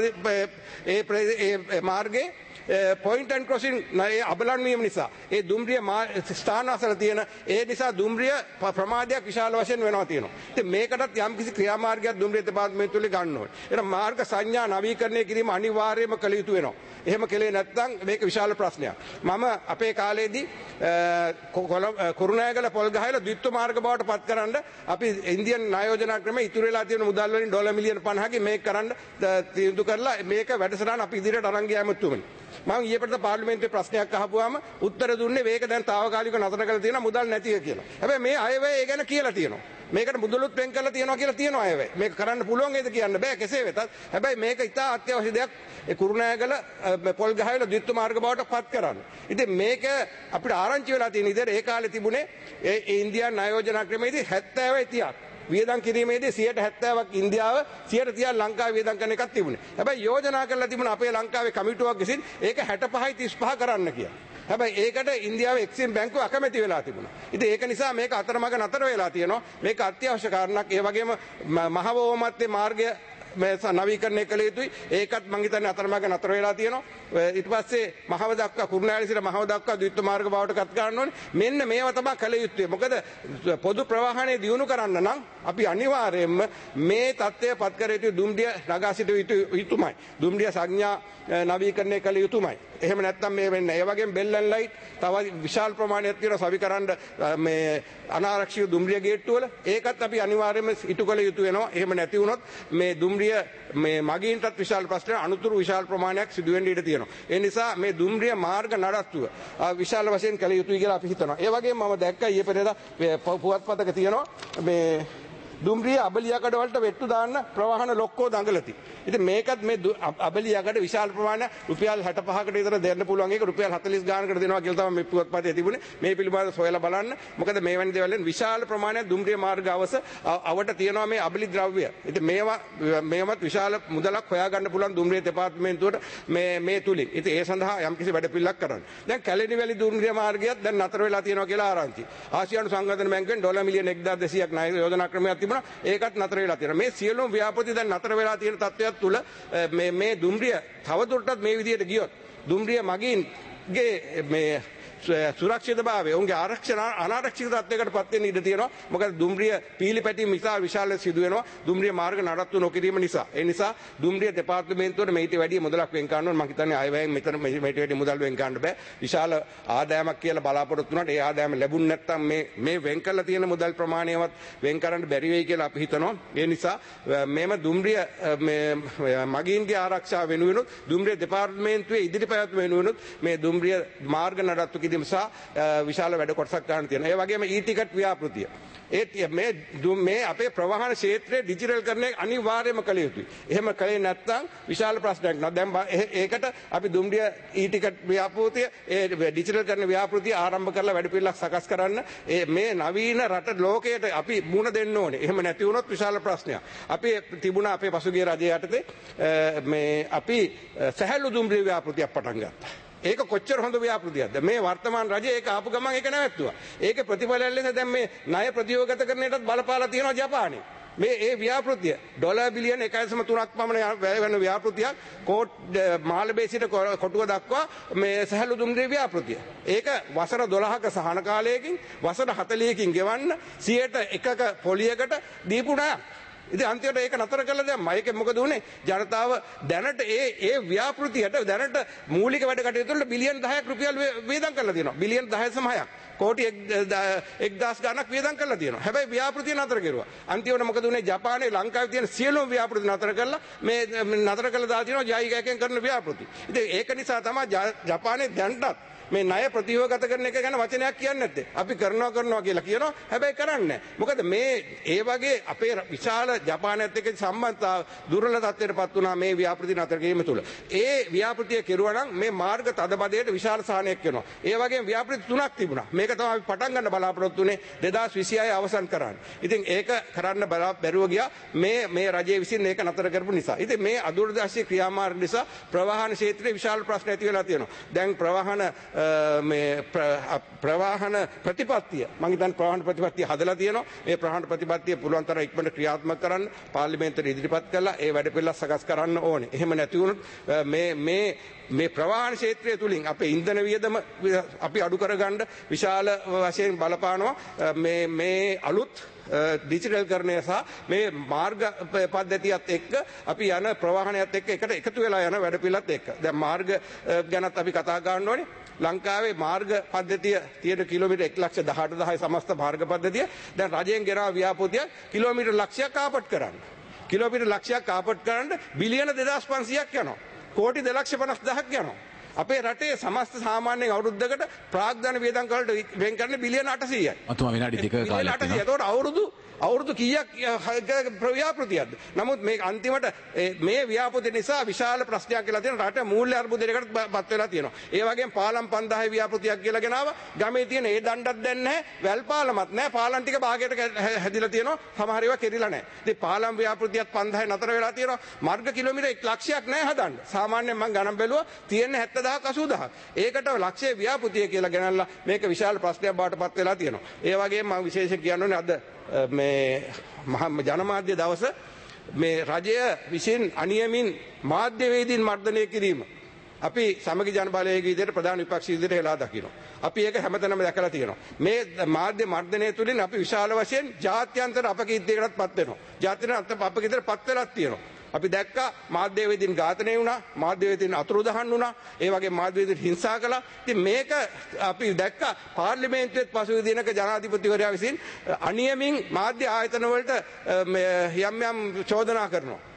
ඒ මාර්ගයේ පොයින්ට් ඇන්ඩ් ක්‍රොසින් අබලන් වීම නිසා ඒ දුම්රිය ස්ථාන අසල තියෙන ඒ නිසා දුම්රිය ප්‍රමාදයක් විශාල වශයෙන් වෙනවා තියෙනවා. ඉතින් මේකටත් යම්කිසි ක්‍රියාමාර්ගයක් දුම්රිය දෙපාර්තමේන්තුවේ ගන්න ඕනේ. ඒක මාර්ග සංඥා නවීකරණය කිරීම අනිවාර්යයෙන්ම කළ යුතු වෙනවා. එහෙම කළේ නැත්නම් මේක විශාල ප්‍රශ්නයක්. මම අපේ කාලේදී කුරුණෑගල පොල්ගහයිල ද්විත්ව මාර්ග බවට පත් කරන්න අපි ඉන්දියන් ණය යෝජනා ක්‍රමයේ ඉතුරු වෙලා තියෙන මුදල් වලින් ඩොලර් මිලියන 50කින් මේක කරන්න තීන්දුව කරලා මේක වැඩසටහන අපි ඉදිරියට අරන් ගියාම තුමනි. මම ඊයේ පෙරේද පාර්ලිමේන්තුවේ ප්‍රශ්නයක් අහපුවාම උත්තර දුන්නේ මේක දැන් తాවකාලිකව නතර කරලා තියෙනවා මුදල් නැතිව කියලා. හැබැයි මේ අයවැය ඒ ගැන කියලා තියෙනවා. මේකට මුදලුත් වෙන් කරලා තියෙනවා කියලා තියෙනවා අයවැය. මේක කරන්න පුළුවන් ඒද කියන්න බෑ කෙසේ වෙතත්. හැබැයි මේක ඉතා අත්‍යවශ්‍ය දෙයක් ඒ කුරුණෑගල පොල්ගහවෙල ද්විත්ව මාර්ග බවට පත් කරන්න. ඉතින් මේක අපිට ආරංචි වෙලා තියෙන ඉතින් ඒ කාලේ තිබුණේ ඒ ඉන්දියානු ණය යෝජනා ක්‍රමයේදී 70 30ක් වියදම් කිරීමේදී 70%ක් ඉන්දියාව 30% ලංකාව වියදම් කරන එකක් තිබුණේ. හැබැයි යෝජනා කරලා තිබුණ අපේ ලංකාවේ කමිටුවක් විසින් ඒක 65යි 35 කරන්න කියලා. හැබැයි ඒකට ඉන්දියාවේ එක්සිම් බැංකුව අකමැති වෙලා තිබුණා. ඉතින් ඒක නිසා මේක අතරමඟ නතර වෙලා තියෙනවා. මේක අත්‍යවශ්‍ය කාරණයක්. ඒ වගේම මහවෝමත්තේ මාර්ගය මේ නවීකරණය කළ යුතුයි. ඒකත් මම හිතන්නේ අතරමඟ නතර වෙලා තියෙනවා. ඊට පස්සේ මහව දක්වා කුරුණෑගල සිට මහව දක්වා ද්විත්ව මාර්ග බවට කත් කරන්න ඕනේ. මෙන්න මේවා තමයි කළ යුත්තේ. මොකද පොදු ප්‍රවාහනය දියුණු කරන්න නම් අපි අනිවාර්යයෙන්ම මේ தත්ත්වය පත් කර යුතු දුම්රිය නගා සිට යුතුමයි. දුම්රිය සංඥා නවීකරණය කළ යුතුමයි. එහෙම නැත්නම් මේ වෙන්නේ. ඒ වගේම බෙල් ඇන්ඩ් ලයිට් තව විශාල ප්‍රමාණයක් තියෙන සවිකරන්න මේ අනාරක්ෂිත දුම්රිය ගේට්ටු වල ඒකත් අපි අනිවාර්යයෙන්ම ඉටු කළ යුතු වෙනවා. එහෙම නැති වුණොත් මේ දුම්රිය මේ මගීන්ටත් විශාල ප්‍රශ්න අනුතුරු විශාල ප්‍රමාණයක් සිදු වෙන්න ඉඩ තියෙනවා. ඒ නිසා මේ දුම්රිය මාර්ග නඩත්තුව විශාල වශයෙන් කළ යුතුයි කියලා අපි හිතනවා. ඒ වගේම මම දැක්කා ඊයේ පෙරේදා පුවත්පතක තියෙනවා මේ දුම්රිය අබලියකඩ වලට වෙට්ටු දාන්න ප්‍රවාහන ලොක්කෝ දඟලති. ඉතින් මේකත් මේ අබලියකට විශාල ප්‍රමාණයක් රුපියල් 65කට විතර දෙන්න පුළුවන් එක රුපියල් 40 ගානකට දෙනවා කියලා තමයි මේ පුවත්පතේ තිබුණේ. මේ පිළිබඳව සොයලා බලන්න. මොකද මේ වැනි දේවල් වලින් විශාල ප්‍රමාණයක් දුම්රිය මාර්ග අවට තියෙනවා මේ අබලි ද්‍රව්‍ය. ඉතින් මේවත් විශාල මුදලක් හොයාගන්න පුළුවන් දුම්රිය දෙපාර්තමේන්තුවට මේ තුලින්. ඉතින් ඒ සඳහා යම්කිසි වැඩපිළිවෙලක් කරන්න. දැන් කැලණි වැලි දුම්රිය මාර්ගයත් දැන් නතර වෙලා තියෙනවා කියලා ආරංචි. ආසියානු සංවර්ධන බැංකුවෙන් ඩොලර් මිලියන 1200ක් ණය යෝජනා ක්‍රමයක් තිබුණා. ඒකත් නතර වෙලා තියෙනවා. මේ සියලුම ව්‍යාපෘති දැන් නතර වෙලා තියෙන තත්ත්වයක් තුල මේ දුම්රිය තවදුරටත් මේ විදිහට ගියොත් දුම්රිය මගින්ගේ මේ සුරක්ෂිතභාවය උන්ගේ අනාරක්ෂිත තත්ත්වයකට පත් වෙන්න ඉඩ තියෙනවා. මොකද දුම්රිය පීලිපැටි විශාල සිදු වෙනවා. දුම්රිය මාර්ග නඩත්තු නොකිරීම නිසා. ඒ නිසා දුම්රිය දෙපාර්තමේන්තුවට මේිට වැඩි මුදලක් වෙන් කරන්න ඕන. මම හිතන්නේ අයවැයෙන් මෙතන මේිට වැඩි මුදල් වෙන් කරන්න බෑ. විශාල ආදායමක් කියලා බලාපොරොත්තු වුණාට ඒ ආදායම ලැබුණ නැත්නම් මේ වෙන් කරලා තියෙන මුදල් ප්‍රමාණයවත් වෙන් කරන්න බැරි වෙයි කියලා අපි හිතනවා. ඒ නිසා මේම දුම්රිය මගීන්ගේ ආරක්ෂාව වෙනුවෙනුත් දුම්රිය දෙපාර්තමේන්තුවේ ඉදිරි පැවැත්ම වෙනුවෙනුත් මේ දුම්රිය මාර්ග නඩත්තු විශාල වැඩ කොටසක් ගන්න තියෙනවා. ඒ වගේම ඊ-ටිකට් ව්‍යාපෘතිය. මේ අපේ ප්‍රවාහන ක්ෂේත්‍රය ඩිජිටල් කරන එක අනිවාර්යයෙන්ම කළ යුතුයි. එහෙම කළේ නැත්නම් විශාල ප්‍රශ්නයක් නෑ. දැන් ඒකට අපි දුම්රිය ඊ-ටිකට් ව්‍යාපෘතිය ඩිජිටල් කරන ව්‍යාපෘතිය ආරම්භ කරලා වැඩ පිළිවෙලක් සකස් කරන්න මේ නවීන රට ලෝකයට අපි මුණ දෙන්න ඕනේ. එහෙම නැති වුණොත් විශාල ප්‍රශ්නයක්. අපි තිබුණා අපේ පසුගිය රජයේ යටතේ අපි සැහැල්ලු දුම්රිය ව්‍යාපෘතියක් පටන් ගත්තා. ඒක කොච්චර හොඳ ව්‍යාපෘතියක්ද මේ වර්තමාන රජය ඒක ආපු ගමන් ඒක නැවැත්තුවා. ඒකේ ප්‍රතිඵලය ලෙස දැන් මේ ණය ප්‍රතියෝගත කරන්නටත් බලපාලා තියෙනවා ජපානයේ. මේ ව්‍යාපෘතිය ඩොලර් බිලියන 1.3ක් පමණ වැය වෙන ව්‍යාපෘතියක් මාළඹේ සිට කොටුව දක්වා මේ සැහැල්ලු දුම්රිය ව්‍යාපෘතිය. ඒක වසර 12ක සහන කාලයකින් වසර 40කින් ගෙවන්න 101ක පොලියකට දීපු ණයක්. ඉතින් අන්තිමට ඒක නතර කළා දැන් මයිකේ මොකද උනේ ජනතාව දැනට ඒ ව්‍යාපෘතියට දැනට මූලික වැඩ කටයුතු වලට බිලියන 10ක් රුපියල් වේදම් කරලා තියෙනවා බිලියන 10.6ක් කෝටි 1000 ගණක් වේදම් කරලා තියෙනවා හැබැයි ව්‍යාපෘතිය නතර කෙරුවා අන්තිමට මොකද උනේ ජපානයේ ලංකාවේ තියෙන සියලුම ව්‍යාපෘති නතර කරලා මේ නතර කළා දාලා තියෙනවා ජෛගයකින් කරන ව්‍යාපෘති ඉතින් ඒක නිසා තමයි ජපානයේ දැනටත් මේ ණය ප්‍රතියෝගත කරන එක ගැන වචනයක් කියන්නේ නැත්තේ. අපි කරනවා කියලා කියනවා. හැබැයි කරන්නේ නැහැ. මොකද මේ ඒ වගේ අපේ විශාල ජපානයත් එක්ක සම්බන්ධතාව දුර්වල තත්ත්වයටපත් වුණා මේ ව්‍යාපෘති නතර කිරීම තුළ. ඒ ව්‍යාපෘතිය කෙරුවා නම් මේ මාර්ග තදබදයට විශාල සහනයක් වෙනවා. ඒ වගේම ව්‍යාපෘති තුනක් තිබුණා. මේක තමයි අපි පටන් ගන්න බලාපොරොත්තු වෙන්නේ 2026 අවසන් කරන්න. ඉතින් ඒක කරන්න බැරුව ගියා මේ රජයේ විසින් මේක නතර කරපු නිසා. ඉතින් මේ අදූරදර්ශී ක්‍රියාමාර්ග නිසා ප්‍රවාහන ක්ෂේත්‍රයේ විශාල ප්‍රශ්න ඇති වෙලා තියෙනවා. දැන් ප්‍රවාහන ප්‍රතිපත්තිය මම හිතන්නේ ප්‍රවාහන ප්‍රතිපත්තිය හදලා තියෙනවා මේ ප්‍රවාහන ප්‍රතිපත්තිය පුළුවන් තරම් ඉක්මනට ක්‍රියාත්මක කරන්න පාර්ලිමේන්තුවට ඉදිරිපත් කරලා ඒ වැඩ පිළිවෙල සකස් කරන්න ඕනේ. එහෙම නැති වුණොත් මේ ප්‍රවාහන ක්ෂේත්‍රය තුලින් අපේ ඉන්ධන වියදම අපි අඩු කරගන්න විශාල වශයෙන් බලපානවා මේ අලුත් ඩිජිටල් කරණය සහ මේ මාර්ග පද්ධතියත් එක්ක අපි යන ප්‍රවාහනයත් එක්ක එකට එකතු වෙලා යන වැඩ පිළිවෙලත් එක්ක. දැන් මාර්ග ගැනත් අපි කතා කරන්න ඕනේ. ලංකාවේ මාර්ග පද්ධතිය තියෙන කිලෝමීටර් 1,18,000 සමස්ත මාර්ග පද්ධතිය දැන් රජයෙන් ගෙනා ව්‍යාපෘතිය කිලෝමීටර් ලක්ෂයක් ආපට් කරන්න. කිලෝමීටර් ලක්ෂයක් ආපට් කරන්න බිලියන 2,500ක් යනවා. කෝටි 2,50,000ක් යනවා. අපේ රටේ සමස්ත සාමාන්‍යයෙන් අවුරුද්දකට ප්‍රාග්ධන වියදම් වලට වෙන් කරන්නේ බිලියන 800යි. අතුමා විනාඩි 2ක කාලයක් තියෙනවා. ඒතකොට අවුරුදු කීයක් ව්‍යාපෘතියක්ද? නමුත් මේ අන්තිමට මේ ව්‍යාපෘතිය නිසා විශාල ප්‍රශ්නයක් කියලා තියෙනවා. රට මූල්‍ය අර්බුදයකට පත් වෙලා තියෙනවා. ඒ වගේම පාලම් 5000 ව්‍යාපෘතියක් කියලා ගෙනාව ගමේ තියෙන ඒ දණ්ඩක් දැන් නැහැ. වැල් පාලමත් නැහැ. පාලම් ටික භාගයට හැදිලා තියෙනවා. සමහර ඒවා කෙරිලා නැහැ. ඉතින් පාලම් ව්‍යාපෘතියත් 5000 නතර වෙලා තියෙනවා. මාර්ග කිලෝමීටර් 1 ලක්ෂයක් නැහැ හදන්න. සාමාන්‍යයෙන් මම ගණන් බැලුවා තියෙන්නේ 70,000ක් 80,000ක්. ඒකට ලක්ෂයේ ව්‍යාපෘතිය කියලා ගෙනල්ලා මේක විශාල ප්‍රශ්නයක් බවට පත් වෙලා තියෙනවා. ඒ වගේම මම විශේෂයෙන් කියන්න ඕනේ අද මේ ජනමාධ්‍ය දවස මේ රජය විසින් අනියමින් මාධ්‍යවේදීන් මර්ධනය කිරීම අපි සමගි ජන බලයේ විදිහට ප්‍රධාන විපක්ෂ විදිහට හෙලා දකිනවා. අපි ඒක හැමතැනම දැකලා තියෙනවා. මේ මාධ්‍ය මර්ධනය තුළින් අපි විශාල වශයෙන් ජාත්‍යන්තර අපකීර්තියකටත් පත් වෙනවා. ජාත්‍යන්තර අපකීර්තියට පත් වෙලාත් තියෙනවා. අපි දැක්කා මාධ්‍යවේදීන් ඝාතනය වුණා, මාධ්‍යවේදීන් අතුරුදහන් වුණා, ඒ වගේ මාධ්‍යවේදීන් හිංසා කළා. ඉතින් මේක අපි දැක්කා පාර්ලිමේන්තුවේත් පසුගිය දිනක ජනාධිපතිවරයා විසින් අනියමින් මාධ්‍ය ආයතන වලට යම් චෝදනා කරනවා.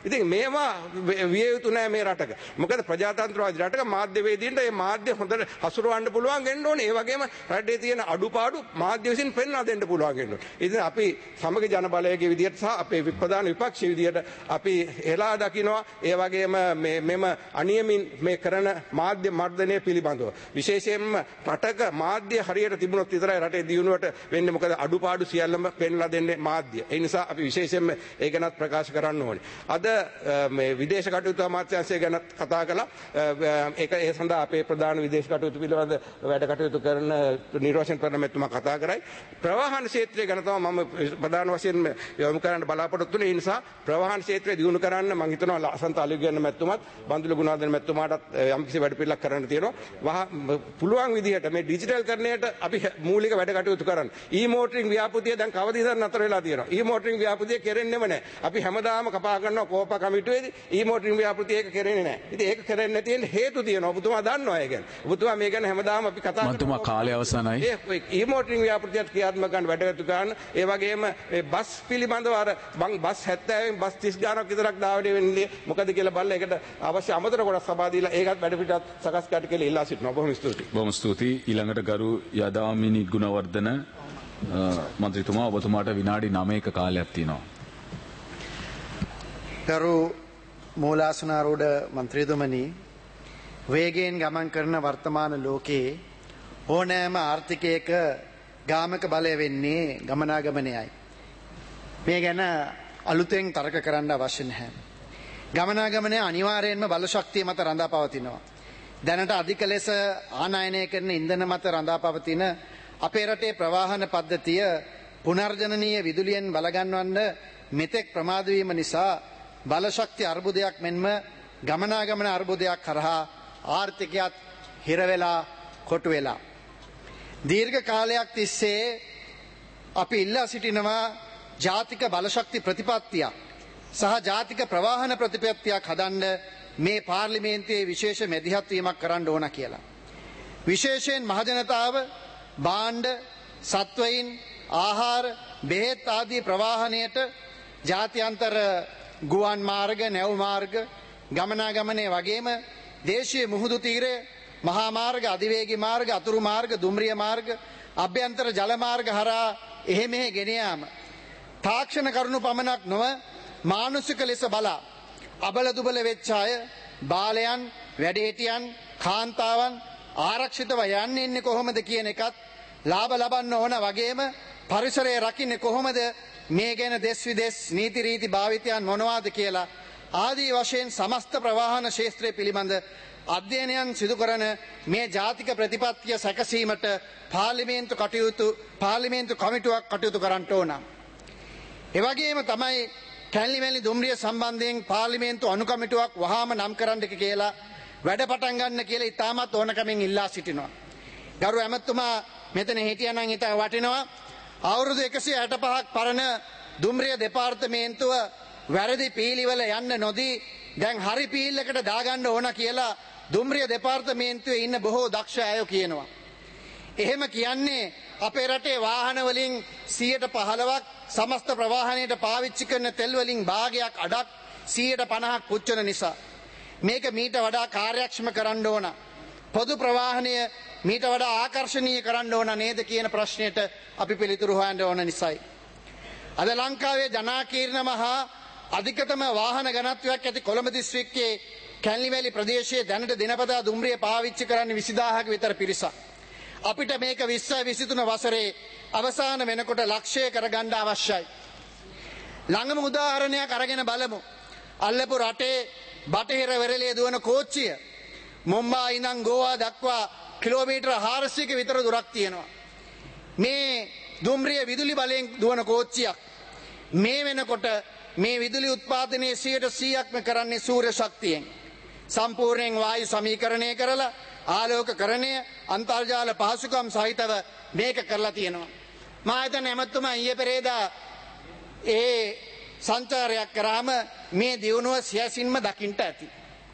ඉතින් මේවා විය යුතු නෑ මේ රටක. මොකද ප්‍රජාතන්ත්‍රවාදී රටක මාධ්‍යවේදීන්ට මේ මාධ්‍ය හොඳට හසුරවන්න පුළුවන් වෙන්න ඕනේ. ඒ වගේම රටේ තියෙන අඩුපාඩු මාධ්‍ය විසින් පෙන්වා දෙන්න පුළුවන් වෙන්න ඕනේ. ඉතින් අපි සමග ජන බලවේගයේ විදියට සහ අපේ ප්‍රධාන විපක්ෂයේ විදියට අපි එලා දකිනවා ඒ වගේම මෙම අනියමින් මේ කරන මාධ්‍ය මර්ධනය පිළිබඳව. විශේෂයෙන්ම රටක මාධ්‍ය හරියට තිබුණොත් විතරයි රටේ දියුණුවට වෙන්නේ. මොකද අඩුපාඩු සියල්ලම පෙන්ලා දෙන්නේ මාධ්‍ය. ඒ නිසා අපි විශේෂයෙන්ම ඒ ගැනත් ප්‍රකාශ කරන්න ඕනේ. අද මේ විදේශ කටයුතු අමාත්‍යාංශය ගැන කතා කළා. ඒක ඒ සඳහා අපේ ප්‍රධාන විදේශ කටයුතු පිළිබඳ වැඩ කටයුතු කරන නිර්වාචන ප්‍රධානමැතිතුමා කතා කරයි. ප්‍රවාහන ක්ෂේත්‍රය ගැන තමයි මම ප්‍රධාන වශයෙන් යොමු කරන්න බලාපොරොත්තු වෙන්නේ. ඒ නිසා ප්‍රවාහන ක්ෂේත්‍රය දියුණු කරන්න මම හිතනවා ලසන්ත අලුයගන්න මැතිතුමාත් බන්දුල ගුණවර්ධන මැතිතුමාටත් යම්කිසි වැඩ පිළිලක් කරන්න තියෙනවා. පුළුවන් විදිහට මේ ඩිජිටල් කරණයට අපි මූලික වැඩ කටයුතු කරන්න. ඊ-මෝටරින් ව්‍යාපෘතිය දැන් කවදද නතර වෙලා තියෙනවා. ඊ-මෝටරින් ව්‍යාපෘතිය කෙරෙන්නේම නැහැ. අපි හැමදාම කපා කරනවා කෝපා කමිටුවේදී ඊ-මෝටරින් ව්‍යාපෘතිය ඒක කෙරෙන්නේ නැහැ. ඉතින් ඒක කෙරෙන්නේ නැති වෙන හේතු තියෙනවා. ඔබතුමා දන්නවා ඒක ගැන. ඔබතුමා මේ ගැන හැමදාම අපි කතා කරනවා. මන්තුමා කාලය අවසానයි. ඒ ඊ-මෝටරින් ව්‍යාපෘතියත් ක්‍රියාත්මක කරන්න වැඩ කටයුතු කරන්න. ඒ වගේම මේ බස් පිළිබඳව අර බස් 70න් බස් 30 ගානක් විතරක් දාවඩේ වෙන්නේ මොකද කියලා බලලා ඒකට අවශ්‍ය අමතර කොටස් සබා දීලා ඒකත් වැඩ පිටත් සකස් කරන්න කියලා ඉල්ලා සිටිනවා. බොහොම ස්තුතියි. බොහොම ස්තුතියි. ඊළඟට ගරු යදාමිනි ගුණවර්ධන මන්ත්‍රීතුමා ඔබතුමාට විනාඩි 9ක කාලයක් තියෙනවා. ගරු මූලාසනාරූඪ මන්ත්‍රීතුමනි, වේගයෙන් ගමන් කරන වර්තමාන ලෝකයේ ඕනෑම ආර්ථිකයක ගාමක බලය වෙන්නේ ගමනාගමනයයි. මේ ගැන අලුතෙන් තර්ක කරන්න අවශ්‍ය නැහැ. ගමනාගමනය අනිවාර්යයෙන්ම බලශක්තිය මත රඳා පවතිනවා. දැනට අධික ලෙස ආනයනය කරන ඉන්ධන මත රඳා පවතින අපේ රටේ ප්‍රවාහන පද්ධතිය පුනර්ජනනීය විදුලියෙන් බලගන්වන්න මෙතෙක් ප්‍රමාද වීම නිසා බලශක්ති අර්බුදයක් මෙන්ම ගමනාගමන අර්බුදයක් කරහා ආර්ථිකයත් හිර වෙලා කොටු වෙලා දීර්ඝ කාලයක් තිස්සේ අපි ඉල්ලා සිටිනවා ජාතික බලශක්ති ප්‍රතිපත්තියක් සහ ජාතික ප්‍රවාහන ප්‍රතිපත්තියක් හදන්න මේ පාර්ලිමේන්තුවේ විශේෂ මැදිහත් වීමක් කරන්න ඕන කියලා. විශේෂයෙන් මහජනතාව භාණ්ඩ, සත්වයින්, ආහාර, බෙහෙත් ආදී ප්‍රවාහනයට ජාත්‍යන්තර ගුවන් මාර්ග, නැව් මාර්ග, ගමනාගමනය වගේම දේශීය මුහුදු තීරය, මහා මාර්ග, අධිවේගී මාර්ග, අතුරු මාර්ග, දුම්රිය මාර්ග, අභ්‍යන්තර ජල මාර්ග හරහා එහෙ මෙහෙ ගෙන යාම තාක්ෂණ කරුණු පමණක් නොව මානසික ලෙස බලා අබල දුබල වෙච්ච අය, බාලයන්, වැඩිහිටියන්, කාන්තාවන් ආරක්ෂිතව යන්නේ ඉන්නේ කොහොමද කියන එකත් ලාභ ලබන්න ඕන වගේම පරිසරය රකින්නේ කොහොමද මේ ගැන දෙස් විදෙස් නීති රීති භාවිතයන් මොනවාද කියලා ආදී වශයෙන් සමස්ත ප්‍රවාහන ක්ෂේත්‍රය පිළිබඳ අධ්‍යයනයන් සිදු කරන මේ ජාතික ප්‍රතිපත්තිය සැකසීමට පාර්ලිමේන්තු කමිටුවක් කටයුතු කරන්න ඕන. එවැගේම තමයි කැලණිවැලි දුම්රිය සම්බන්ධයෙන් පාර්ලිමේන්තු අනුකමිටුවක් වහාම නම් කරන්න කියලා වැඩ පටන් ගන්න කියලා ඉතාමත් ඕනකමින් ඉල්ලා සිටිනවා. ගරු ඇමතුමා මෙතන හිටියනම් ඊට වටිනවා. අවුරුදු 165ක් පරණ දුම්රිය දෙපාර්තමේන්තුව වැරදි පීලිවල යන්න නොදී දැන් හරි පීල්ලකට දාගන්න ඕන කියලා දුම්රිය දෙපාර්තමේන්තුවේ ඉන්න බොහෝ දක්ෂ අය කියනවා. එහෙම කියන්නේ අපේ රටේ වාහන වලින් 15%ක් සමස්ත ප්‍රවාහනයට පාවිච්චි කරන තෙල් වලින් භාගයක් අඩක් 50%ක් පුච්චන නිසා මේක මීට වඩා කාර්යක්ෂම කරන්න ඕන. පොදු ප්‍රවාහනය මීට වඩා ආකර්ශනීය කරන්න ඕන නේද කියන ප්‍රශ්නයට අපි පිළිතුරු හොයන්න ඕන නිසායි. අද ලංකාවේ ජනාකීර්ණම හා අධිකතම වාහන ඝනත්වයක් ඇති කොළඹ දිස්ත්‍රික්කයේ කැලණිවැලි ප්‍රදේශයේ දැනට දිනපතා දුම්රිය පාවිච්චි කරන්නේ 20000ක විතර පිරිසක්. අපිට මේක 2023 වසරේ අවසාන වෙනකොට ලක්ෂය කරගන්න අවශ්‍යයි. ළඟම උදාහරණයක් අරගෙන බලමු. අල්ලපු රටේ බටහිර වෙරළේ දුවන කෝච්චිය මුම්බායි ඉඳන් ගෝවා දක්වා කිලෝමීටර 400ක විතර දුරක් තියෙනවා. මේ දුම්රිය විදුලි බලයෙන් දුවන කෝච්චියක්. මේ වෙනකොට මේ විදුලි උත්පාදනයේ 100%ක්ම කරන්නේ සූර්ය ශක්තියෙන්. සම්පූර්ණයෙන් වායු සමීකරණය කරලා ආලෝකකරණය අන්තර්ජාල පහසුකම් සහිතව මේක කරලා තියෙනවා. මා හිතන්නේ එමත්තුමා ඊයේ පෙරේදා ඒ සංචාරයක් කරාම මේ දියුණුව සියසින්ම දකින්න ඇති.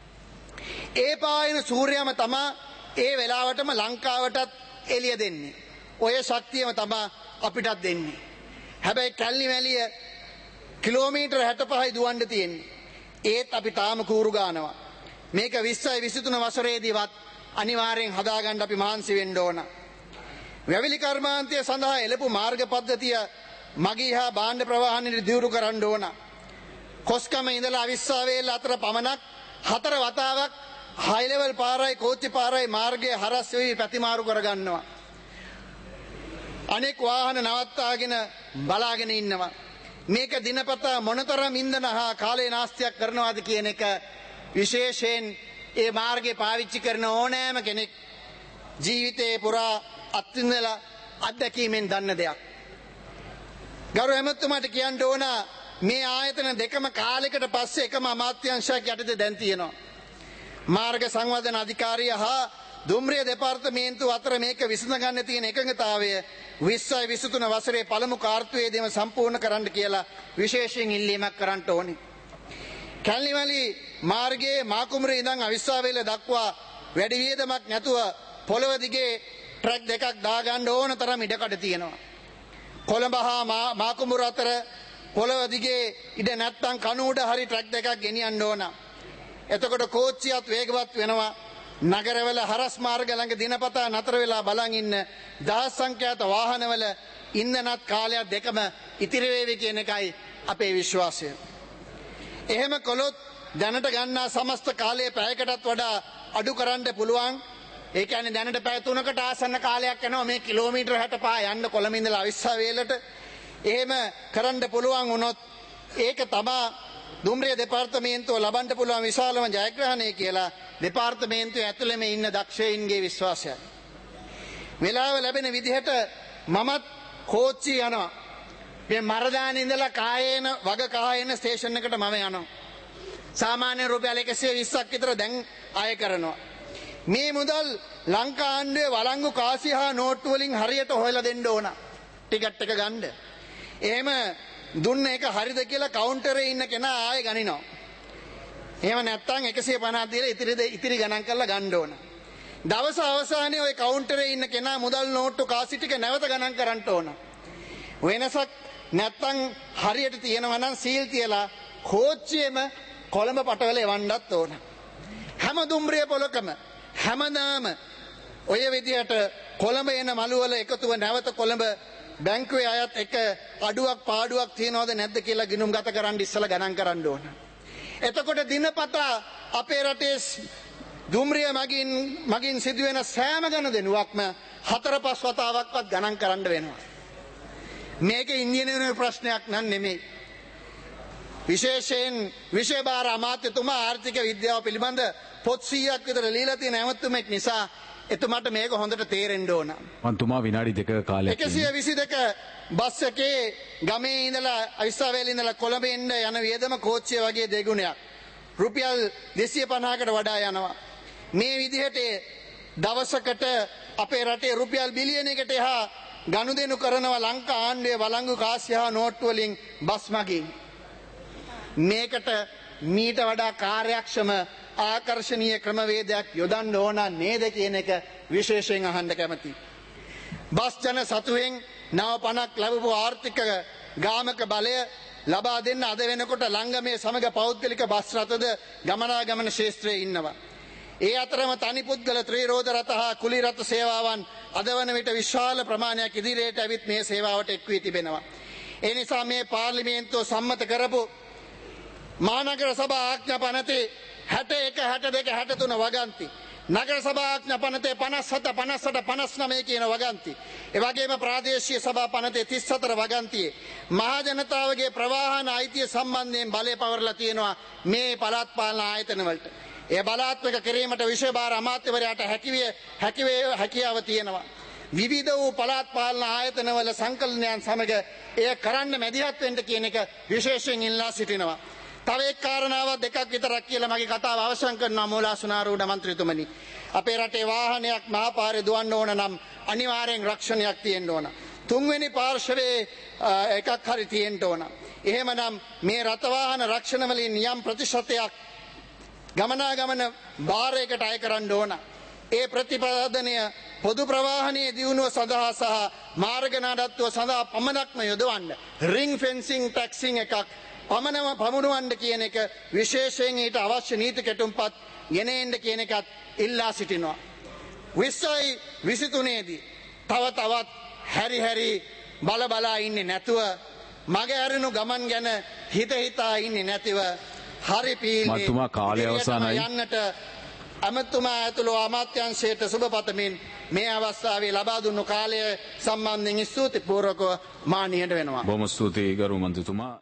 ඒ පායන සූර්යයම තමා ඒ වෙලාවටම ලංකාවටත් එළිය දෙන්නේ. ඔය ශක්තියම තමා අපිටත් දෙන්නේ. හැබැයි කැලණිවැලිය කිලෝමීටර 65යි දුවන්න තියෙන්නේ. ඒත් අපි තාම කූරු ගන්නවා. මේක 20යි 23 වසරේදීවත් අනිවාර්යෙන් හදාගන්න අපි මහන්සි වෙන්න ඕන. වැවිලි කර්මාන්තය සඳහා එළපු මාර්ග පද්ධතිය මගී හා භාණ්ඩ ප්‍රවාහනයේ දියුණු කරන්න ඕන. කොස්කම ඉඳලා අවිස්සාවේල අතර පමණක් 4 වතාවක් හයි ලෙවල් පාරයි කෝච්චි පාරයි මාර්ගයේ හරස් වෙවි ප්‍රතිමාරු කරගන්නවා. අනෙක් වාහන නවත්තාගෙන බලාගෙන ඉන්නවා. මේක දිනපතා මොනතරම් ඉන්ධන හා කාලේ නාස්තියක් කරනවාද කියන එක විශේෂයෙන් ඒ මාර්ගය පාවිච්චි කරන ඕනෑම කෙනෙක් ජීවිතේ පුරා අත්විඳලා අත්දැකීමෙන් දන්න දෙයක්. ගරු ඇමතුමාට කියන්න ඕන මේ ආයතන දෙකම කාලයකට පස්සේ එකම අමාත්‍යාංශයක් යටතේ දැන් තියෙනවා. මාර්ග සංවර්ධන අධිකාරිය හා දුම්රිය දෙපාර්තමේන්තුව අතර මේක විසඳ ගන්න තියෙන එකඟතාවය 20යි 23 වසරේ පළමු කාර්තුවේදීම සම්පූර්ණ කරන්න කියලා විශේෂයෙන් ඉල්ලීමක් කරන්න ඕනේ. කැලණිවැලි මාර්ගයේ මාකුඹුරේ ඉඳන් අවිස්සාවේල දක්වා වැඩි වියදමක් නැතුව පොළව දිගේ ට්‍රක් දෙකක් දාගන්න ඕන තරම් ඉඩකඩ තියෙනවා. කොළඹ හා මාකුඹුර අතර පොළව දිගේ ඉඩ නැත්තම් කණු උඩ හරි ට්‍රක් දෙකක් ගෙනියන්න ඕන. එතකොට කෝච්චියත් වේගවත් වෙනවා. නගරවල හරස් මාර්ග ළඟ දිනපතා නතර වෙලා බලන් ඉන්න දහස් සංඛ්‍යාත වාහනවල ඉන්ධනත් කාලයක් දෙකම ඉතිරි වේවි කියන එකයි අපේ විශ්වාසය. එහෙම කළොත් දැනට ගන්නා සමස්ත කාලයේ පැයකටත් වඩා අඩු කරන්න පුළුවන්. ඒ කියන්නේ දැනට පැය 3කට ආසන්න කාලයක් යනවා මේ කිලෝමීටර් 65 යන්න කොළඹ ඉඳලා අවිස්සාවේලට. එහෙම කරන්න පුළුවන් වුණොත් ඒක තමයි දුම්රිය දෙපාර්තමේන්තුව ලබන්න පුළුවන් විශාලම ජයග්‍රහණය කියලා දෙපාර්තමේන්තුව ඇතුළෙම ඉන්න දක්ෂයින්ගේ විශ්වාසයයි. වෙලාව ලැබෙන විදිහට මමත් කෝච්චි යනවා. මේ මරදානේ ඉඳලා කායේන වග කායේන ස්ටේෂන් එකට මම යනවා. සාමාන්‍ය රුපියල් 120ක් විතර දැන් අය කරනවා. මේ මුදල් ලංකා ආණ්ඩුවේ වළංගු කාසි හා නෝට්ටු වලින් හරියට හොයලා දෙන්න ඕන. ටිකට් එක ගන්න. එහෙම දුන්න එක හරිද කියලා කවුන්ටරේ ඉන්න කෙනා ආයෙ ගනිනවා. එහෙම නැත්නම් 150 දීලා ඉතිරි ගණන් කරලා ගන්න ඕන. දවස අවසානයේ ওই කවුන්ටරේ ඉන්න කෙනා මුදල් නෝට්ටු කාසි ටික නැවත ගණන් කරන්න ඕන. වෙනසක් නැත්නම් හරියට තියෙනවා නම් සීල් තියලා කෝච්චියේම කොළඹ පටවල එවන්නත් ඕන. හැම දුම්රිය පොලකම හැමදාම ඔය විදියට කොළඹ එන මළුවල එකතුව නැවත කොළඹ බැංකුවේ අයත් එක අඩුවක් පාඩුවක් තියනවද නැද්ද කියලා ගිණුම් ගත කරන්න ඉස්සලා ගණන් කරන්න ඕන. එතකොට දිනපතා අපේ රටේ දුම්රිය මගින් සිදුවෙන සෑම ගනුදෙනුවක්ම 4-5 වතාවක්වත් ගණන් කරන්න වෙනවා. මේක ඉංජිනේරු ප්‍රශ්නයක් නන් නෙමෙයි. විශේෂයෙන් විෂයභාර අමාත්‍යතුමා ආර්ථික විද්‍යාව පිළිබඳ පොත් 100ක් විතර ලියලා තියෙන ඇමතුමෙක් නිසා එතුමාට මේක හොඳට තේරෙන්න ඕන. මන්තුමා විනාඩි 2ක කාලයක් 122 බස් එකේ ගමේ ඉඳලා අවිස්සාවේල ඉඳලා කොළඹ එන්න යන වියදම කෝච්චිය වගේ දෙගුණයක්. රුපියල් 250කට වඩා යනවා. මේ විදිහට දවසකට අපේ රටේ රුපියල් බිලියනයකට එහා ගනුදෙනු කරනවා ලංකා ආණ්ඩුවේ වළංගු කාසිය හා නෝට්ටු වලින් බස් මගින්. මේකට මීට වඩා කාර්යක්ෂම ආකර්ශනීය ක්‍රමවේදයක් යොදන්න ඕන නේද කියන එක විශේෂයෙන් අහන්න කැමතියි. බස් ජන සතුවෙන් නව පණක් ලැබපු ආර්ථික ගාමක බලය ලබා දෙන්න අද වෙනකොට ලංගමේ සමග පෞද්ගලික බස් රථද ගමනාගමන ශාස්ත්‍රයේ ඉන්නවා. ඒ අතරම තනි පුද්ගල ත්‍රිරෝද රථ හා කුලි රථ සේවාවන් අද වන විට විශාල ප්‍රමාණයක් ඉදිරියට ඇවිත් මේ සේවාවට එක් වී තිබෙනවා. ඒ නිසා මේ පාර්ලිමේන්තුව සම්මත කරපු මහනගර සභා ආඥා පනතේ 61, 62, 63 වගන්ති. නගර සභා ආඥා පනතේ 57, 58, 59 කියන වගන්ති. ඒ වගේම ප්‍රාදේශීය සභා පනතේ 34 වගන්තියේ මහා ජනතාවගේ ප්‍රවාහන අයිතිය සම්බන්ධයෙන් බලය පවරලා තියෙනවා මේ පළාත් පාලන ආයතන වලට. ඒ බලාත්මක කිරීමට විශේෂ අමාත්‍යවරයාට හැකියාව තියෙනවා. විවිධ වූ පළාත් පාලන ආයතනවල සංකලනයන් සමග එය කරන්න මැදිහත් වෙන්න කියන එක විශේෂයෙන් ඉල්ලා සිටිනවා. තව එක් කාරණාවක් දෙකක් විතරක් කියලා මගේ කතාව අවසන් කරනවා මූලාසනාරූඪ මන්ත්‍රීතුමනි. අපේ රටේ වාහනයක් මහා පාරේ දුවන්න ඕන නම් අනිවාර්යෙන් රක්ෂණයක් තියෙන්න ඕන. තුන්වෙනි පාර්ශවයේ එකක් හරි තියෙන්න ඕන. එහෙමනම් මේ රථ වාහන රක්ෂණ වලින් යම් ප්‍රතිශතයක් ගමනාගමන භාරයකට අය කරන්න ඕන. ඒ ප්‍රතිපාදනය පොදු ප්‍රවාහනයේ දියුණුව සඳහා සහ මාර්ග නඩත්තුව සඳහා පමණක්ම යොදවන්න රින් ෆෙන්සිං ටැක්සිං එකක් පමුණුවන්න කියන එක විශේෂයෙන් ඊට අවශ්‍ය නීති කෙටුම්පත් ගෙන එන්න කියන එකත් ඉල්ලා සිටිනවා. 20යි 23 දී තව තවත් හැරි බලා ඉන්නේ නැතුව මගේ ඇරෙනු ගමන් ගැන හිතා ඉන්නේ නැතිව හරි පීල්නේ මතුමා කාලය අවසానයි යන්නට අමතුමා ඇතුළු අමාත්‍යාංශයට සුබ පතමින් මේ අවස්ථාවේ ලබා දුන්නු කාලය සම්බන්ධයෙන් ස්තුතිපූර්වකව මා නිහඬ වෙනවා. බොහොම ස්තුතියි ගරු මන්ත්‍රීතුමා.